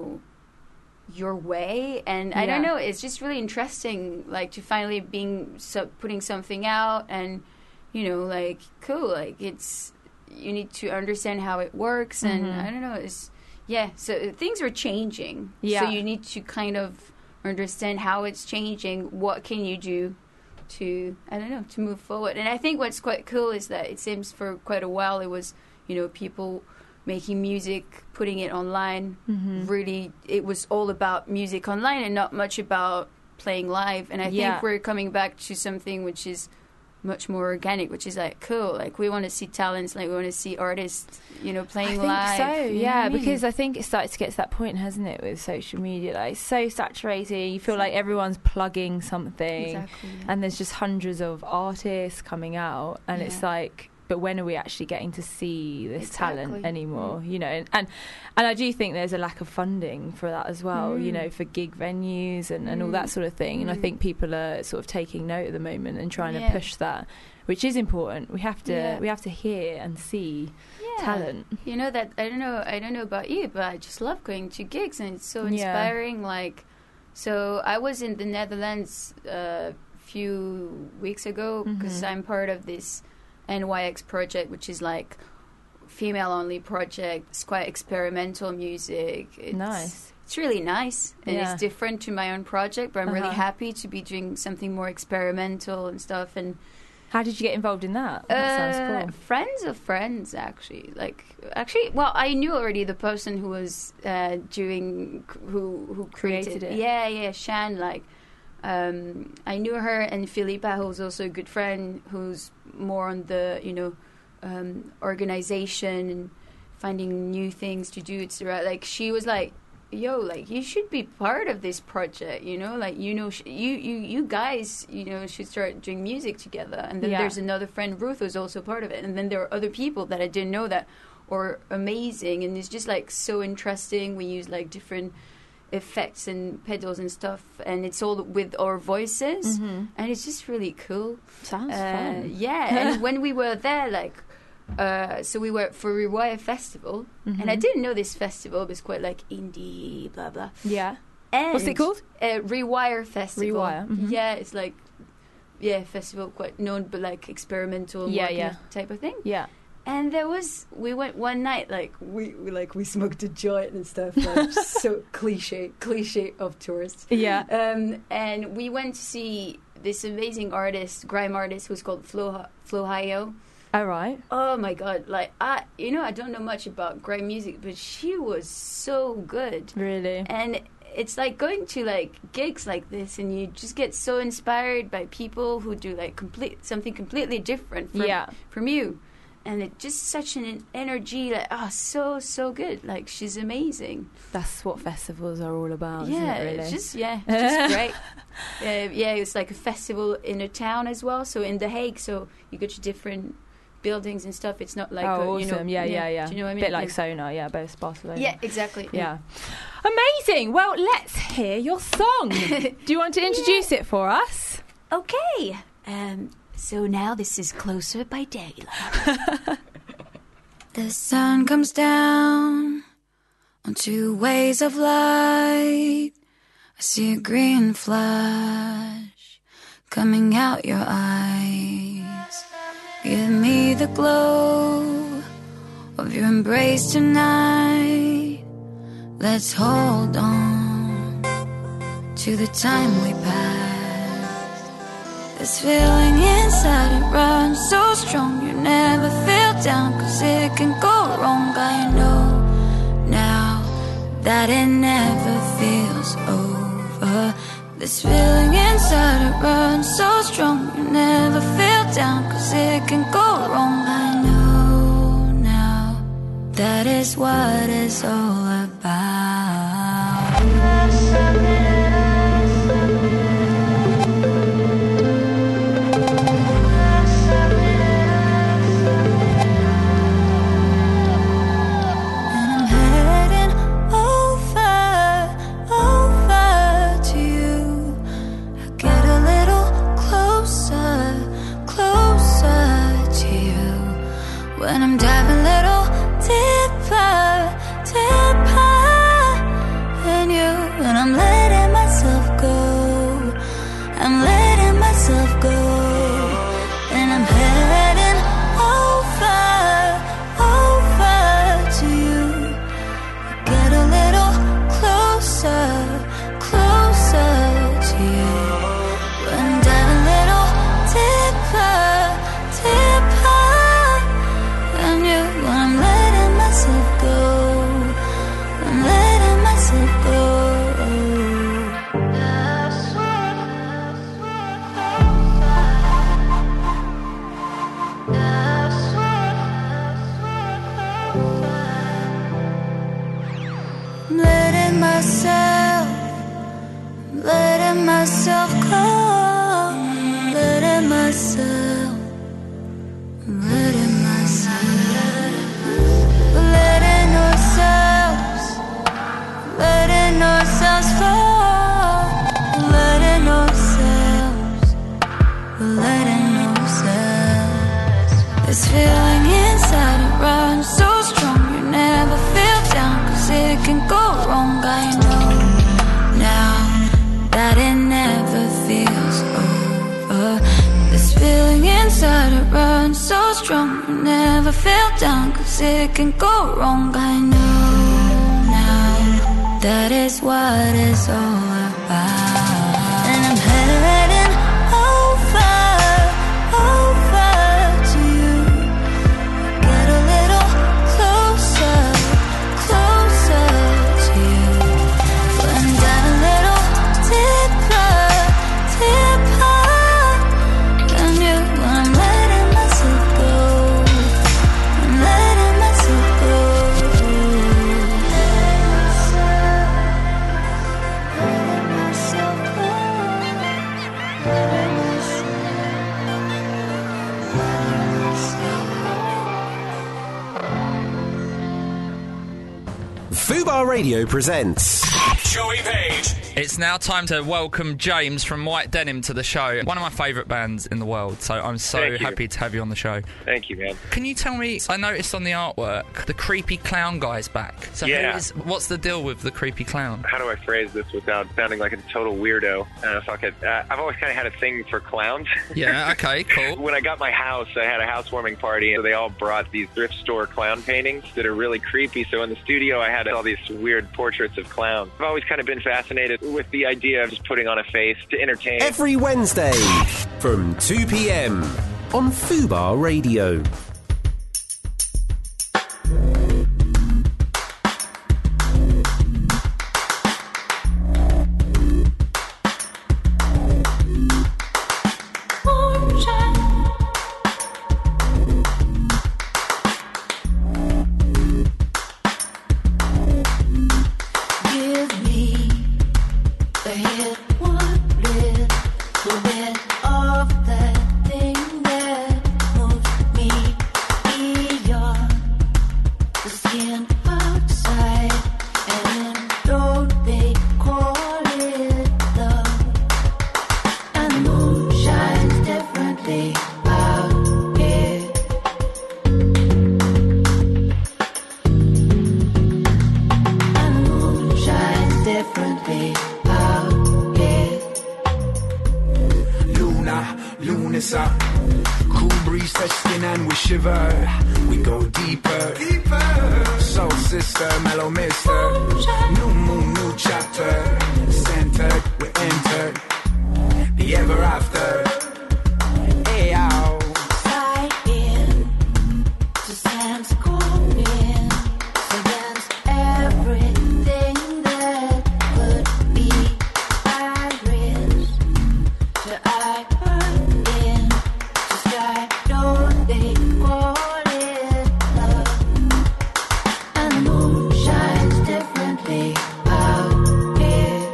your way, and I don't know, it's just really interesting, like to finally putting something out, and like cool, like it's you need to understand how it works, and I don't know, so things are changing, so you need to kind of understand how it's changing. What can you do to to move forward? And I think what's quite cool is that it seems for quite a while it was people making music, putting it online. Really, it was all about music online and not much about playing live. And I think we're coming back to something which is much more organic, which is like cool. Like we want to see talents, like we want to see artists, playing live. I think so, because I think it started to get to that point, hasn't it, with social media? Like it's so saturated. You feel like everyone's plugging something, and there's just hundreds of artists coming out, and it's like, but when are we actually getting to see this talent anymore? And I do think there's a lack of funding for that as well, for gig venues and all that sort of thing. And I think people are sort of taking note at the moment and trying to push that, which is important. We have to hear and see talent. That I don't know about you, but I just love going to gigs, and it's so inspiring. Like, so I was in the Netherlands a few weeks ago because I'm part of this NYX project, which is like female-only project. It's quite experimental music. It's really nice, and it's different to my own project, but I'm really happy to be doing something more experimental and stuff. And how did you get involved in that? That sounds cool. Friends of friends, actually. Well, I knew already the person who was who created it. Yeah, Shan. I knew her, and Philippa, who's also a good friend, who's more on the organization and finding new things to do. It's like she was like, "Yo, like you should be part of this project, you guys, should start doing music together." And then there's another friend, Ruth, who's also part of it. And then there are other people that I didn't know that or amazing, and it's just like so interesting. We use like different effects and pedals and stuff, and it's all with our voices, and it's just really cool. Sounds fun. Yeah, and when we were there, like, so we were for Rewire Festival, and I didn't know this festival. It was quite like indie, blah blah. Yeah. And what's it called? Rewire Festival. Rewire. Yeah, it's like festival quite known, but like experimental, type of thing. Yeah. And we went one night, like we smoked a joint and stuff, like so cliche of tourists. Yeah. And we went to see this amazing artist, grime artist, who's called Flo-Hi-Yo. All right. Oh my God! Like I don't know much about grime music, but she was so good. Really. And it's like going to like gigs like this, and you just get so inspired by people who do like something completely different from you. And it's just such an energy, like, so good. Like, she's amazing. That's what festivals are all about, yeah, isn't it, really? It's just great. It's like a festival in a town as well. So in The Hague, so you go to different buildings and stuff. It's not like awesome. Yeah. Do you know what I mean? Bit like Sonar, both Barcelona. Yeah, exactly. Yeah. Amazing. Well, let's hear your song. Do you want to introduce it for us? Okay. So now this is Closer by Daylight. The sun comes down on two ways of light. I see a green flash coming out your eyes. Give me the glow of your embrace tonight. Let's hold on to the time we passed. This feeling inside, it runs so strong. You never feel down, 'cause it can go wrong. I know now that it never feels over. This feeling inside, it runs so strong. You never feel down, 'cause it can go wrong. I know now that is what it's all about. When I'm diving a little deeper in you, and I'm letting myself go, I'm letting myself go, and I'm heading over to you. Get a little closer to you. When I'm diving a little deeper and you, when I'm letting myself go, I'm letting myself go. I'm letting myself go, letting myself, letting ourselves fall, letting ourselves, letting ourselves. This feeling inside, it runs so strong. You never feel down, 'cause it can go wrong. I know now that it never feels over. This feeling inside, it runs so strong. You never feel down, 'cause it can go wrong. I know now that is what it's all about. And I'm heading over to you. Get a little closer to you. When I'm down a little deeper than you. When I'm letting myself go, I'm letting myself go. Fubar Radio presents Joey Page. It's now time to welcome James from White Denim to the show. One of my favourite bands in the world, so I'm so happy to have you on the show. Thank you, man. Can you tell me, I noticed on the artwork, the creepy clown guy's back. So what's the deal with the creepy clown? How do I phrase this without sounding like a total weirdo? I've always kind of had a thing for clowns. Yeah, okay, cool. When I got my house, I had a housewarming party, and they all brought these thrift store clown paintings that are really creepy. So in the studio, I had all these weird portraits of clowns. I've always kind of been fascinated with the idea of just putting on a face to entertain. every Wednesday from 2 p.m. on Fubar Radio. Cool breeze testing and we shiver. We go deeper, deeper. Soul sister, mellow mister. New moon, new chapter. Centered, we entered the ever after. Hey, ow. Fly in to Sam's calling against everything that could be Iris to I heard in the sky. Don't they call it love? And the moon shines differently out here.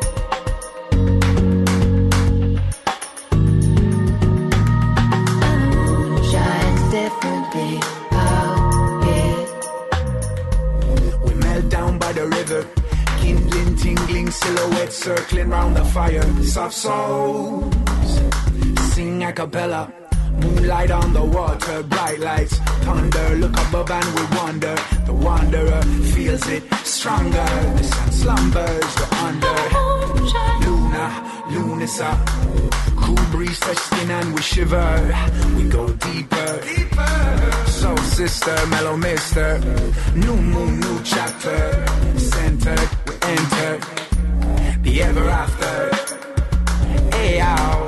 Shines differently out here. We melt down by the river, kindling, tingling silhouettes circling round the fire. Soft souls sing a cappella. Moonlight on the water, bright lights, thunder. Look above and we wander. The wanderer feels it stronger. The sun slumbers, we're under. Luna, Lunisa. Cool breeze touch skin and we shiver. We go deeper, deeper. Soul sister, mellow mister. New moon, new chapter. Centered, we entered the ever after. Hey, ow.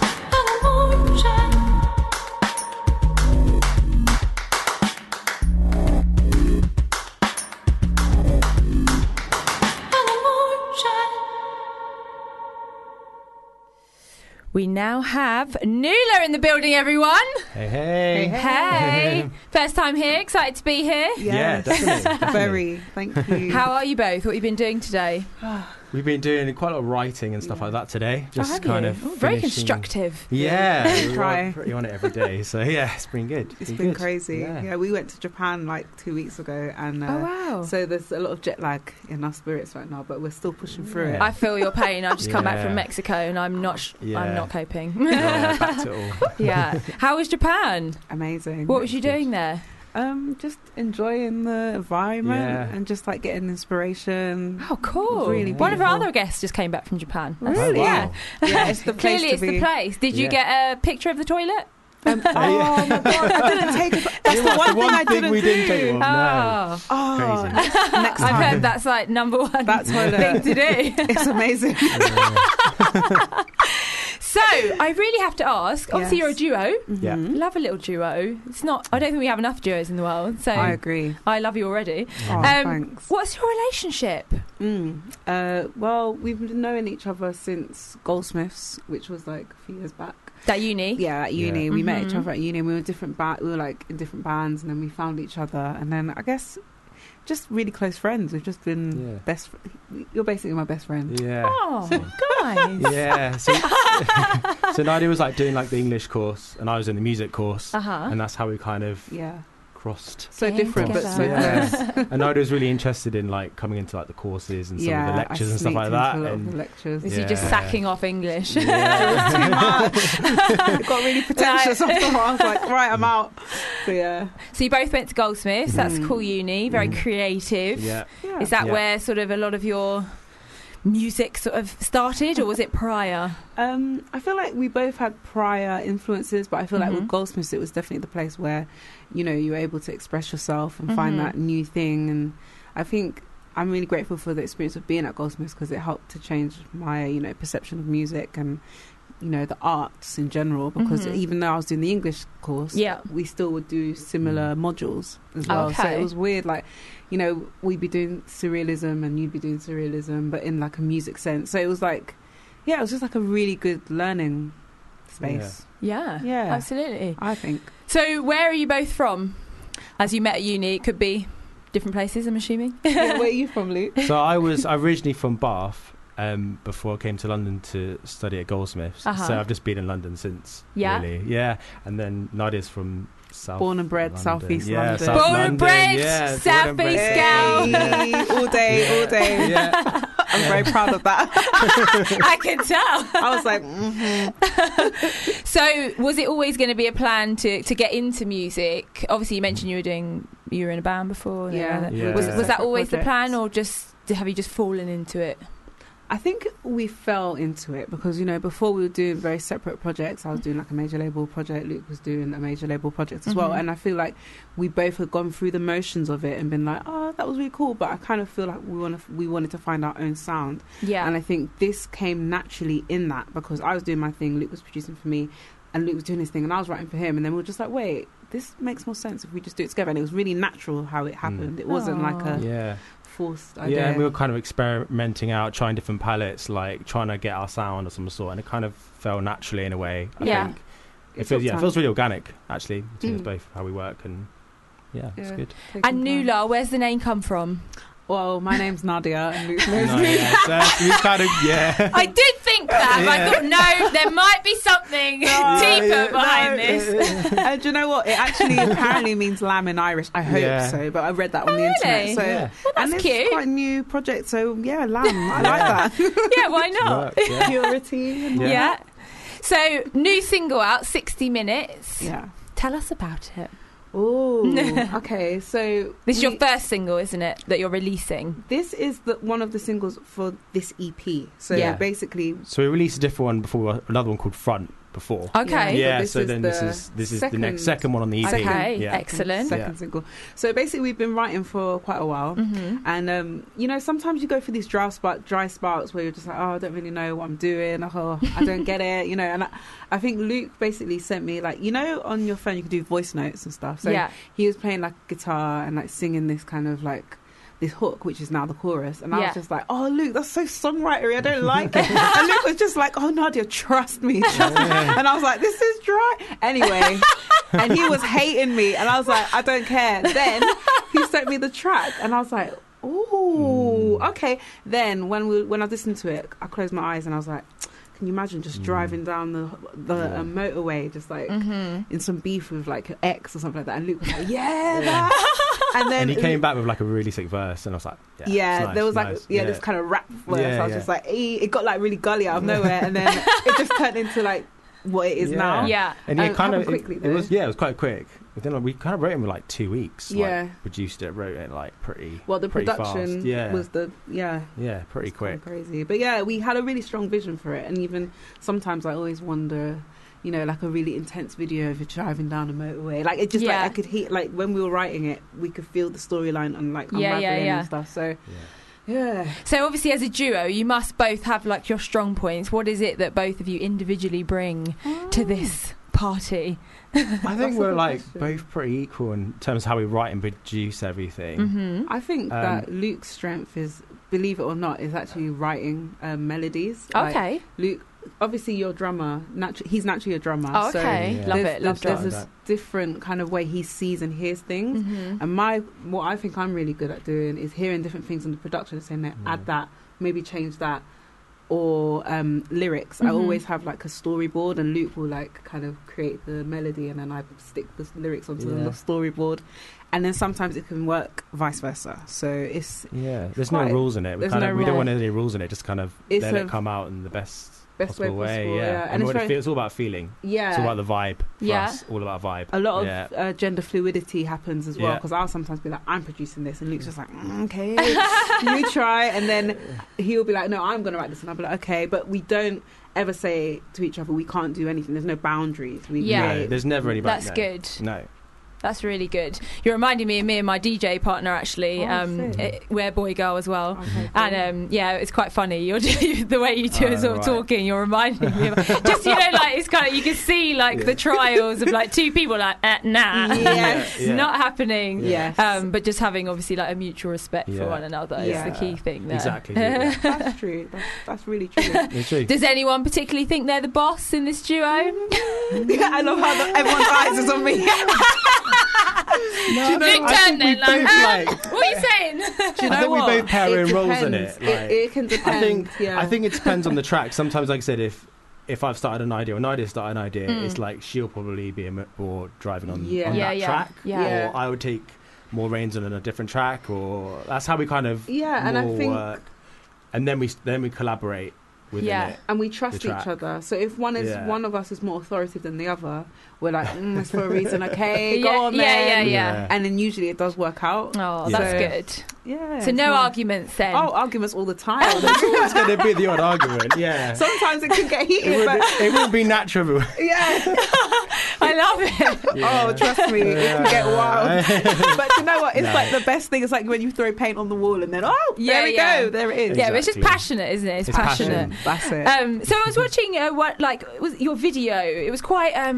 We now have Nuala in the building, everyone. Hey, hey. Hey. First time here, excited to be here. Yeah, definitely. Very, thank you. How are you both? What have you been doing today? We've been doing quite a lot of writing and stuff like that today. Just kind of very finishing. constructive. Yeah, Try. we're pretty on it every day. So yeah, it's been good. It's been good. crazy. Yeah. Yeah, we went to Japan like 2 weeks ago, and Oh, wow. so there's a lot of jet lag in our spirits right now, but we're still pushing through it. I feel your pain. I've just come back from Yeah. Mexico, and I'm not. I'm Yeah. not coping. Yeah, back to it all. Yeah. How was Japan? Amazing. What was you doing there? Just enjoying the environment Yeah. and just like getting inspiration. Oh, cool. Really One of our beautiful. other guests just came back from Japan. Really? Oh, wow. Yeah. Yeah, it's the place Clearly, to it's be. the place. Did you get a picture of the toilet? Oh my god! I didn't take it. That's the one thing I didn't we didn't take one. No. Oh, Crazy. next time. I've heard that's like number one That's what thing to do. It's amazing. So, I really have to ask. Obviously, Yes. you're a duo. Yeah. Love a little duo. It's not. I don't think we have enough duos in the world. So I agree. I love you already. Oh, thanks. What's your relationship? Well, we've been knowing each other since Goldsmiths, which was like a few years back. At uni? Yeah, at uni. Yeah. We met each Mhm. other at uni. And we were we were like in different bands, and then we found each other, and then I guess just really close friends. We've just been You're basically my best friend. Yeah. Oh, guys. Yeah. So Nadia was like doing like the English course, and I was in the music course, Uh-huh. and that's how we kind of Yeah. crossed. So different, but so close. And Nadia was really interested in like coming into like the courses and some of the lectures and stuff like that. A lot of the lectures. Is he just sacking off English? Yeah. Too much. It got really pretentious after a while. I was like, right, I'm out. So yeah. So you both went to Goldsmiths. That's a cool uni, very creative. Yeah. Is that where sort of a lot of your music sort of started, or was it prior? I feel like we both had prior influences, but I feel like with Goldsmiths it was definitely the place where, you know, you were able to express yourself and find that new thing. And I think I'm really grateful for the experience of being at Goldsmiths because it helped to change my, you know, perception of music and, you know, the arts in general, because even though I was doing the English course, we still would do similar modules as well. So it was weird, like, you know, we'd be doing surrealism and you'd be doing surrealism, but in like a music sense. So it was like, it was just like a really good learning space. Yeah, absolutely. I think. So where are you both from? As you met at uni, it could be different places, I'm assuming. Where are you from, Luke? So I was originally from Bath. Before I came to London to study at Goldsmiths. So I've just been in London since, really. Yeah. And then Nadia's from born and bred Southeast London. South born London. and bred Southeast gal. Hey, all day. Yeah. I'm very proud of that. I can tell. I was like, So was it always going to be a plan to get into music? Obviously you mentioned you were in a band before. Was that always the plan, or have you just fallen into it? I think we fell into it because, you know, before we were doing very separate projects. I was doing like a major label project. Luke was doing a major label project as well. And I feel like we both had gone through the motions of it and been like, oh, that was really cool. But I kind of feel like we wanted to find our own sound. Yeah. And I think this came naturally in that because I was doing my thing, Luke was producing for me, and Luke was doing his thing, and I was writing for him. And then we were just like, wait, this makes more sense if we just do it together. And it was really natural how it happened. It wasn't like a forced idea. Yeah, and we were kind of experimenting out, trying different palettes, like trying to get our sound of some sort, and it kind of fell naturally in a way. I think it feels really organic actually between us both, how we work, and it's good. And Nula, where's the name come from? Well, my name's Nadia, and Luke's name's I did think that, but I thought, no, there might be something deeper behind this. And do you know what? It actually apparently means lamb in Irish. I hope so, but I read that on the internet. So, well, that's and cute. It's quite a new project, so lamb. I like that. Yeah, why not? Purity. Yeah. So, new single out, 60 Minutes. Yeah. Tell us about it. Oh, okay. So this is your first single, isn't it, that you're releasing? This is one of the singles for this EP. So basically, so we released a different one before, another one called Front before. Okay. Yeah. So then this is the next second one on the EP. Okay. Excellent. Second single. So basically, we've been writing for quite a while, and you know, sometimes you go through these dry sparks where you're just like, oh, I don't really know what I'm doing. Oh, I don't get it. You know, and I think Luke basically sent me, like, you know, on your phone you can do voice notes and stuff. So he was playing like guitar and like singing this kind of like this hook, which is now the chorus, and I was just like, oh, Luke, that's so songwritery, I don't like it. And Luke was just like, oh, Nadia, trust me. And I was like, this is dry anyway. And he was hating me, and I was like, I don't care. Then he sent me the track, and I was like, ooh, okay. Then when I listened to it, I closed my eyes and I was like, can you imagine just driving down the motorway, just like in some beef with like an ex or something like that? And Luke was like, that. And he came back with like a really sick verse, and I was like, nice, there was like this kind of rap verse. I was just like, it got like really gully out of nowhere, and then it just turned into like what it is now. Yeah, and it kind of it was quite quick. But then we kind of wrote it in like 2 weeks. Like, produced it, wrote it like pretty. Well, the production was pretty quick, crazy. But we had a really strong vision for it, and even sometimes I always wonder, you know, like a really intense video of you driving down a motorway. Like it just like I could hear, like when we were writing it, we could feel the storyline and like unraveling and stuff. So. Yeah. So obviously as a duo you must both have like your strong points. What is it that both of you individually bring to this party? I think we're like both pretty equal in terms of how we write and produce everything. I think that Luke's strength is, believe it or not, is actually writing melodies. Okay. Like, Luke, obviously you're a drummer. He's naturally a drummer. Oh, okay. So Love it. There's this different kind of way he sees and hears things. And what I think I'm really good at doing is hearing different things in the production and saying, add that, maybe change that. or lyrics. I always have like a storyboard, and Luke will like kind of create the melody, and then I stick the lyrics onto the storyboard. And then sometimes it can work vice versa. So it's there's no rules in it. We don't want any rules in it. Just kind of let it come out in the best possible way. And it's all about feeling. It's all about the vibe. Us, all about vibe. A lot of gender fluidity happens as well, because I'll sometimes be like, I'm producing this, and Luke's just like, okay, you try, and then he'll be like, no, I'm going to write this, and I'll be like, okay, but we don't ever say to each other we can't do anything. There's no boundaries. No, there's never any boundaries. That's good. No. That's really good. You're reminding me of me and my DJ partner, actually. We're boy girl as well. Okay, cool. And it's quite funny. You're the way you two are sort of talking. You're reminding me of just like it's kind of, you can see like the trials of like two people like nah, not happening. Yes, but just having obviously like a mutual respect for one another is the key thing there. Exactly. That's true. That's really true. It's true. Does anyone particularly think they're the boss in this duo? I love how everyone's eyes is on me. No, Luke turned then like, what are you saying? Do you know I think what? we both pair It in roles depends. in it. Like, it can depend. I think it depends on the track. Sometimes, like I said, if I've started an idea or Nadia started an idea, it's like she'll probably be more driving on that track, or I would take more reins on a different track, or that's how we kind of and I think work. And then we collaborate within it. And we trust each other. So if one of us is more authoritative than the other, we're like, it's for a reason, okay, go on then. Yeah. And then usually it does work out. Oh, that's good. Yeah. So no arguments then? Oh, arguments all the time. There's always going to be the odd argument, Sometimes it can get heated. It wouldn't be natural. Yeah. I love it. Yeah. Oh, trust me, it can get wild. But you know what? It's like the best thing. It's like when you throw paint on the wall and then, there we go. There it is. Yeah, but it's just passionate, isn't it? It's passionate. That's it. So I was watching it was your video. It was quite I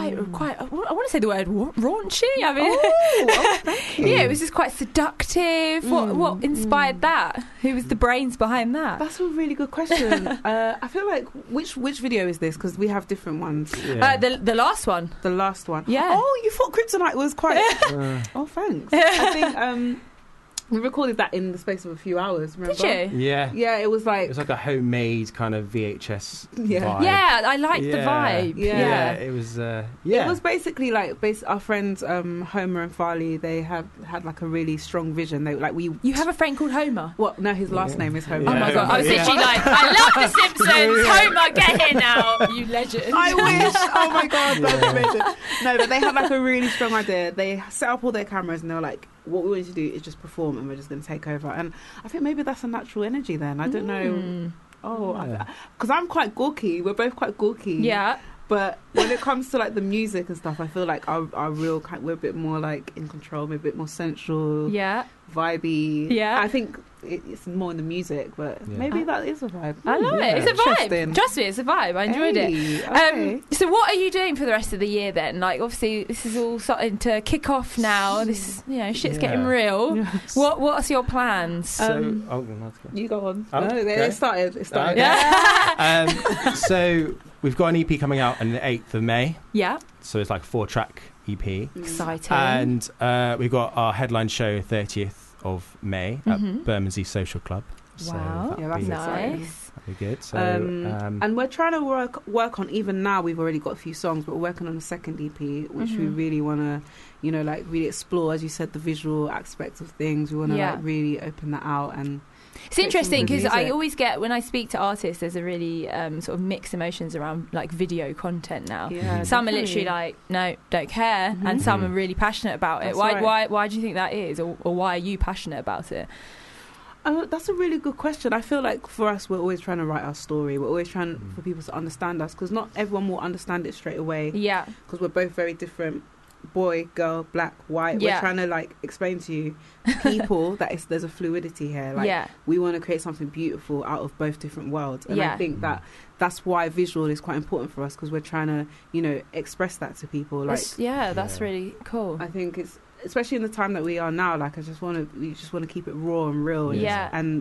want to say the word raunchy. I mean, thank you. Yeah, it was just quite seductive. What inspired that? Who was the brains behind that? That's a really good question. I feel like which video is this? Because we have different ones. The last one. The last one. Yeah. Oh, you thought Kryptonite was quite. Oh, thanks. I think we recorded that in the space of a few hours. Remember? Did you? Yeah. Yeah, it was like a homemade kind of VHS vibe. Yeah, I liked the vibe. Yeah, it was. It was basically like our friends Homer and Farley. They had like a really strong vision. You have a friend called Homer. What? No, his last name is Homer. Oh my god! I was literally like, I love The Simpsons. Homer, get here now, you legend. I wish. Oh my god, that's amazing. No, but they had like a really strong idea. They set up all their cameras and they were like, what we want you to do is just perform, and we're just going to take over. And I think maybe that's a natural energy then. I don't know. Because I'm quite gawky. We're both quite gawky. Yeah. But when it comes to like the music and stuff, I feel like our real we're a bit more like in control, maybe a bit more sensual, vibey. Yeah, I think it's more in the music, but maybe that is a vibe. I love it. It's a vibe. Trust me, it's a vibe. I enjoyed it. Okay. So what are you doing for the rest of the year then? Like obviously this is all starting to kick off now. This shit's getting real. Yes. What's your plans? You go on. Oh, it started. It started. Yeah. So we've got an EP coming out on the 8th of May. Yeah. So it's like a 4-track EP. Exciting. And we've got our headline show 30th of May at Bermondsey Social Club. Wow. So that's nice. That'd be good. So, and we're trying to work on, even now we've already got a few songs, but we're working on a second EP, which we really want to, really explore, as you said, the visual aspects of things. We want to really open that out. And it's interesting because I always get, when I speak to artists, there's a really sort of mixed emotions around like video content now. Yeah, some are literally like, no, don't care, and some are really passionate about it. Why do you think that is, or why are you passionate about it? That's a really good question. I feel like for us, we're always trying to write our story. We're always trying for people to understand us, because not everyone will understand it straight away. Yeah, because we're both very different. Boy, girl, black, white. We're trying to like explain to you people that there's a fluidity here. Like we want to create something beautiful out of both different worlds. And I think that's why visual is quite important for us, because we're trying to express that to people. Like that's really cool. I think it's, especially in the time that we are now, like we just want to keep it raw and real. And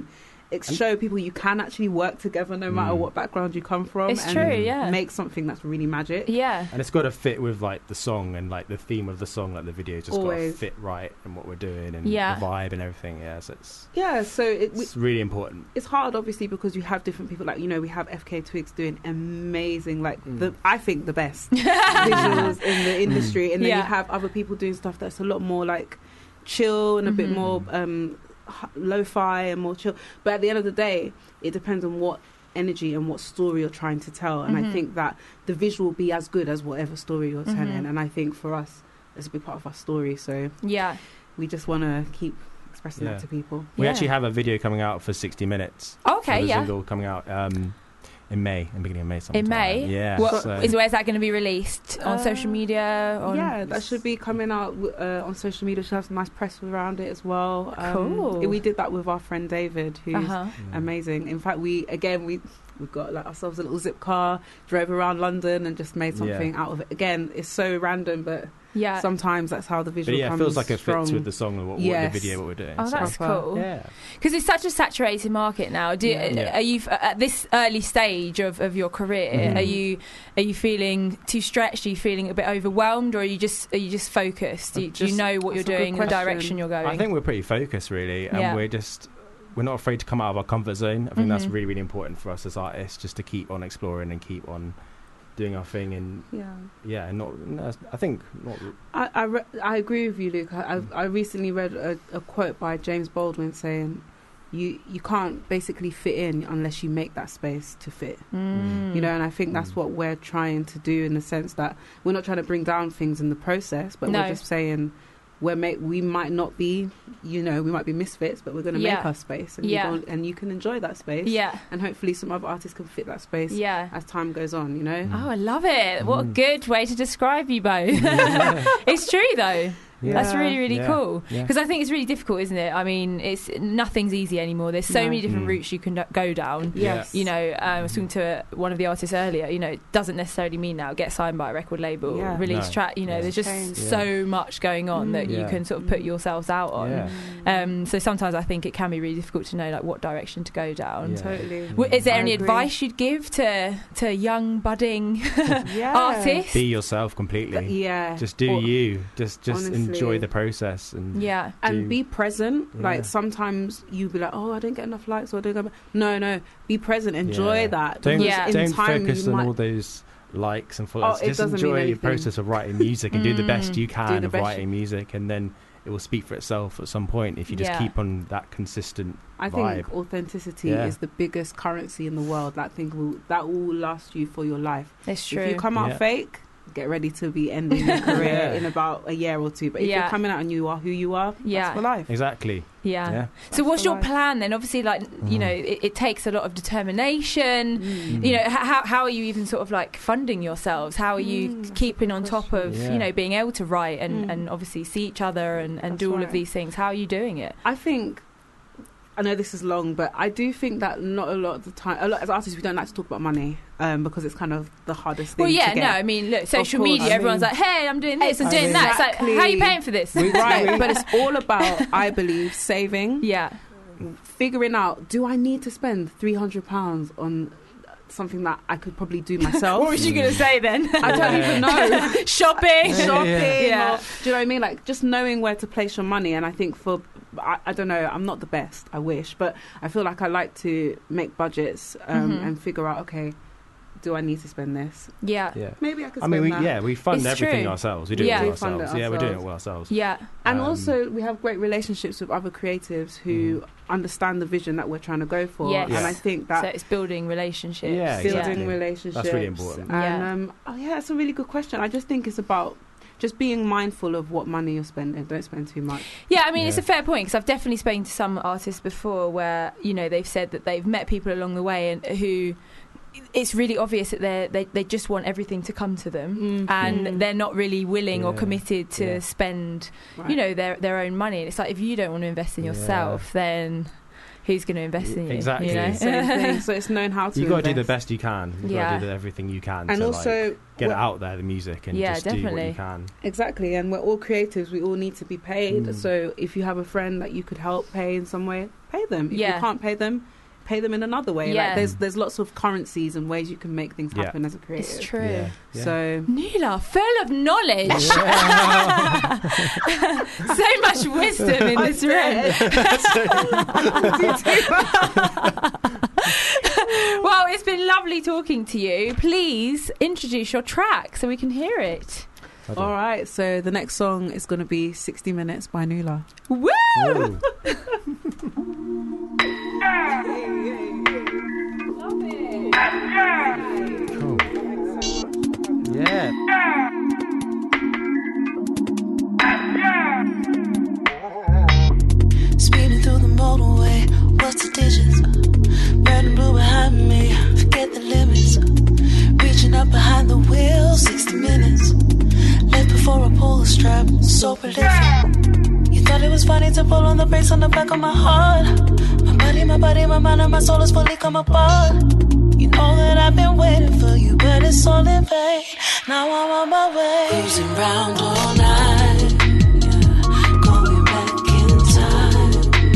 show people you can actually work together no matter what background you come from. It's true, yeah. Make something that's really magic. Yeah. And it's got to fit with like the song and like the theme of the song, like the video just got to fit right in what we're doing and the vibe and everything. Yeah, so it's really important. It's hard, obviously, because you have different people. Like, you know, we have FK Twigs doing amazing, like I think the best visuals in the industry, and then you have other people doing stuff that's a lot more like chill and a bit more lo-fi and more chill. But at the end of the day, it depends on what energy and what story you're trying to tell. And I think that the visual will be as good as whatever story you're telling. And I think for us, it's a big part of our story. So we just want to keep expressing that to people. We actually have a video coming out for 60 Minutes. Okay, for the single coming out in May, in beginning of May sometime. In May? Yeah. Where's that going to be released? On social media? That should be coming out on social media. Should have some nice press around it as well. Cool. We did that with our friend David, who's amazing. In fact, we've got like ourselves a little zip car, drove around London and just made something out of it. Again, it's so random, but sometimes that's how the visual comes. But it feels like it fits with the song and what the video, what we're doing. Oh, that's cool. Yeah. Because it's such a saturated market now. Are you at this early stage of your career? Are you feeling too stretched? Are you feeling a bit overwhelmed, or are you just focused? Do you know what you're doing, the direction you're going? I think we're pretty focused, really, and we're not afraid to come out of our comfort zone. I think that's really, really important for us as artists, just to keep on exploring and keep on doing our thing. And I agree with you, Luke. I recently read a quote by James Baldwin saying, you can't basically fit in unless you make that space to fit. You know, and I think that's what we're trying to do, in the sense that we're not trying to bring down things in the process, but we're just saying we might not be, we might be misfits, but we're going to make our space, and and you can enjoy that space, and hopefully some other artists can fit that space as time goes on. You know. Oh, I love it! What a good way to describe you both. It's true though. Yeah. That's really, really cool. Because I think it's really difficult, isn't it? I mean, nothing's easy anymore. There's so many different routes you can go down. Yes. You know, I was talking to one of the artists earlier. You know, it doesn't necessarily mean now get signed by a record label, release track. You know, there's just so much going on that you can sort of put yourselves out on. So sometimes I think it can be really difficult to know like what direction to go down. Totally. Is there any advice you'd give to young budding artists? Be yourself completely. Just do you. Just enjoy the process and be present. Like sometimes you be like, oh, I didn't get enough likes, or I didn't get... No, be present, enjoy that. Don't focus on all those likes and followers. Just enjoy the process of writing music and do the best you can of writing music, and then it will speak for itself at some point if you just keep on that consistent I think authenticity is the biggest currency in the world. That will last you for your life. It's true. If you come out fake, get ready to be ending your career in about a year or two. But if you're coming out and you are who you are, that's for life. Exactly. So what's your plan then? Obviously, like, you know, it takes a lot of determination. You know, how are you even sort of like funding yourselves? How are you keeping on top of, you know, being able to write and obviously see each other and do all of these things? How are you doing it? I know this is long, but I do think that not a lot of the time, as artists, we don't like to talk about money because it's kind of the hardest thing to get. I mean, look, social media, everyone's like, hey, I'm doing this and doing that. It's like, how are you paying for this? Right, but it's all about, I believe, saving. Figuring out, do I need to spend £300 on something that I could probably do myself? What was you going to say then? I don't even know. Shopping. Or, do you know what I mean? Like, just knowing where to place your money. And I think I don't know, I'm not the best, I wish, but I feel like I like to make budgets and figure out, okay, do I need to spend this? Maybe I could spend that. We fund everything ourselves. We do it all ourselves. Yeah, we're doing it all ourselves. And also we have great relationships with other creatives who understand the vision that we're trying to go for. And I think that... So it's building relationships. Relationships. That's really important. And it's a really good question. I just think it's about just being mindful of what money you're spending. Don't spend too much. Yeah, I mean, it's a fair point, because I've definitely spoken to some artists before where, you know, they've said that they've met people along the way and who... It's really obvious that they just want everything to come to them, and they're not really willing or committed to spend, you know, their own money. And it's like, if you don't want to invest in yourself, then who's going to invest in you? Exactly. You know? Same thing. So it's knowing how to You've got to do the best you can. You've got to do everything you can and to also get it out there, the music, and just definitely. do what you can. Exactly. And we're all creatives. We all need to be paid. So if you have a friend that you could help pay in some way, pay them. If you can't pay them, pay them in another way. Yeah. Like there's lots of currencies and ways you can make things happen as a creative. It's true. So Nuala, full of knowledge. So much wisdom in this room. Well, it's been lovely talking to you. Please introduce your track so we can hear it. All right, so the next song is going to be 60 Minutes by Nuala. Woo! Love it. Cool. Yeah. Speeding through the motorway, what's the digits? Red and blue behind me, forget the limits. Reaching up behind the wheel, 60 minutes. Left before I pull the strap, so prolific. You thought it was funny to pull on the brakes on the back of my heart. My body, my mind, and my soul is fully come apart. You know that I've been waiting for you, but it's all in vain. Now I'm on my way, cruising round all night, going back in time.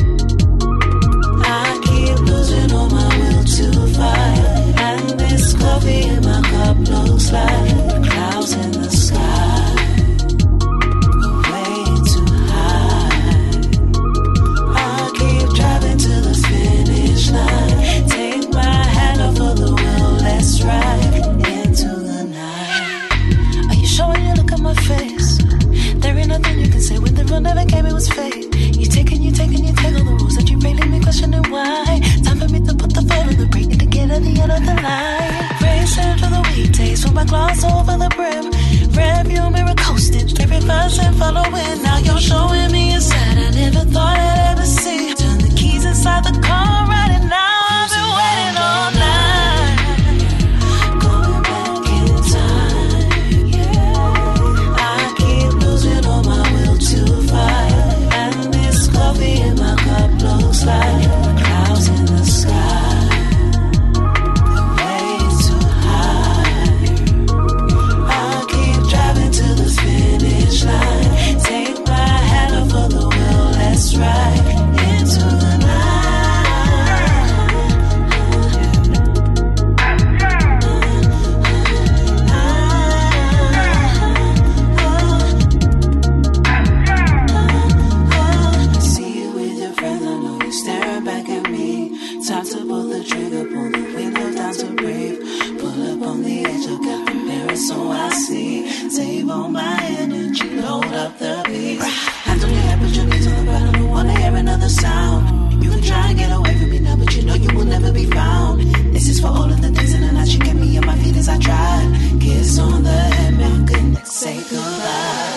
I keep losing all my will to fight, and this coffee in my cup looks like clouds in the sky. Take my hand off of the wheel, let's ride into the night. Are you sure when you look at my face? There ain't nothing you can say when the real never came, it was fake. You take all the rules that you break, leave me questioning why. Time for me to put the foot on the brake, need to get at the end of the line. Racing through the weekdays with my glass over the brim. Rearview mirror coasting, straight reverse and following. Now you're showing me a side I never thought I'd ever see. Turn the keys inside the car, riding now. I've been waiting all night, going back in time. Yeah, I keep losing all my will to fight, and this coffee in my cup looks like clouds in the sky. Way too high. I keep driving to the finish line. Take my hand off of the wheel, let's ride into the time to pull the trigger, pull the window down to breathe. Pull up on the edge, I got the mirror so I see. Save all my energy, load up the beats. Hands on your head, put your knees on the ground. I don't wanna hear another sound. You can try and get away from me now, but you know you will never be found. This is for all of the days in the night you get me on my feet as I tried. Kiss on the head, man, goodnight, say goodbye.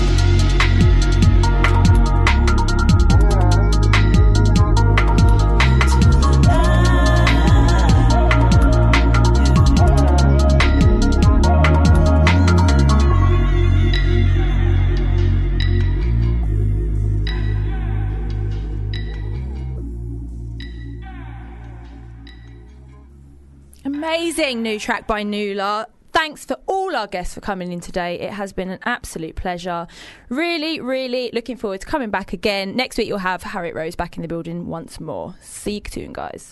Amazing new track by Nuala. Thanks for all our guests for coming in today. It has been an absolute pleasure. Really, really looking forward to coming back again. Next week you'll have Harriet Rose back in the building once more. See you soon, guys.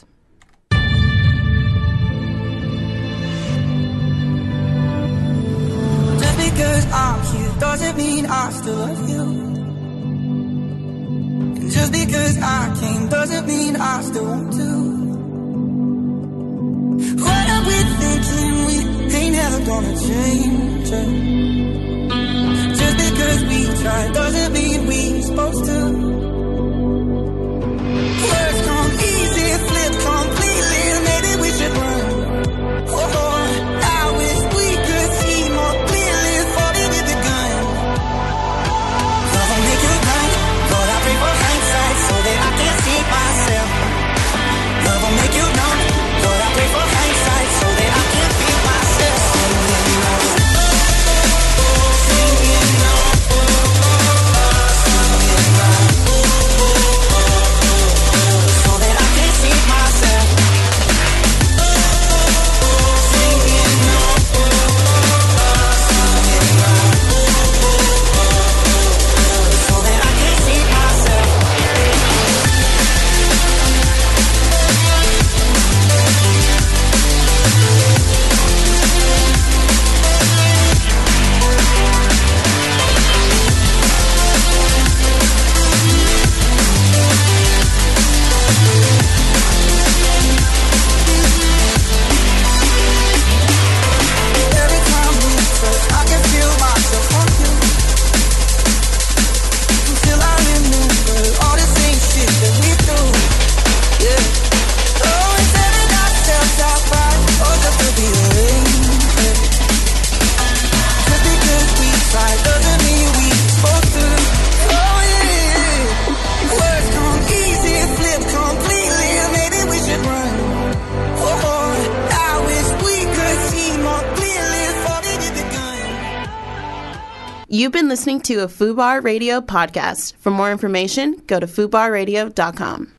Just because I'm here doesn't mean I still love you. And just because I came doesn't mean I still want to. What are we thinking? We ain't never gonna change it. Just because we try doesn't mean we supposed to. Words come easy, flip completely. Maybe we should run. Oh, I wish we could see more clearly. Falling with the gun. Love will make you run. Lord, I pray for hindsight so that I can see myself. Love will make you numb. Lord, I pray for hindsight so that I can be myself. Singing, You've been listening to a FUBAR Radio podcast. For more information, go to FUBARradio.com.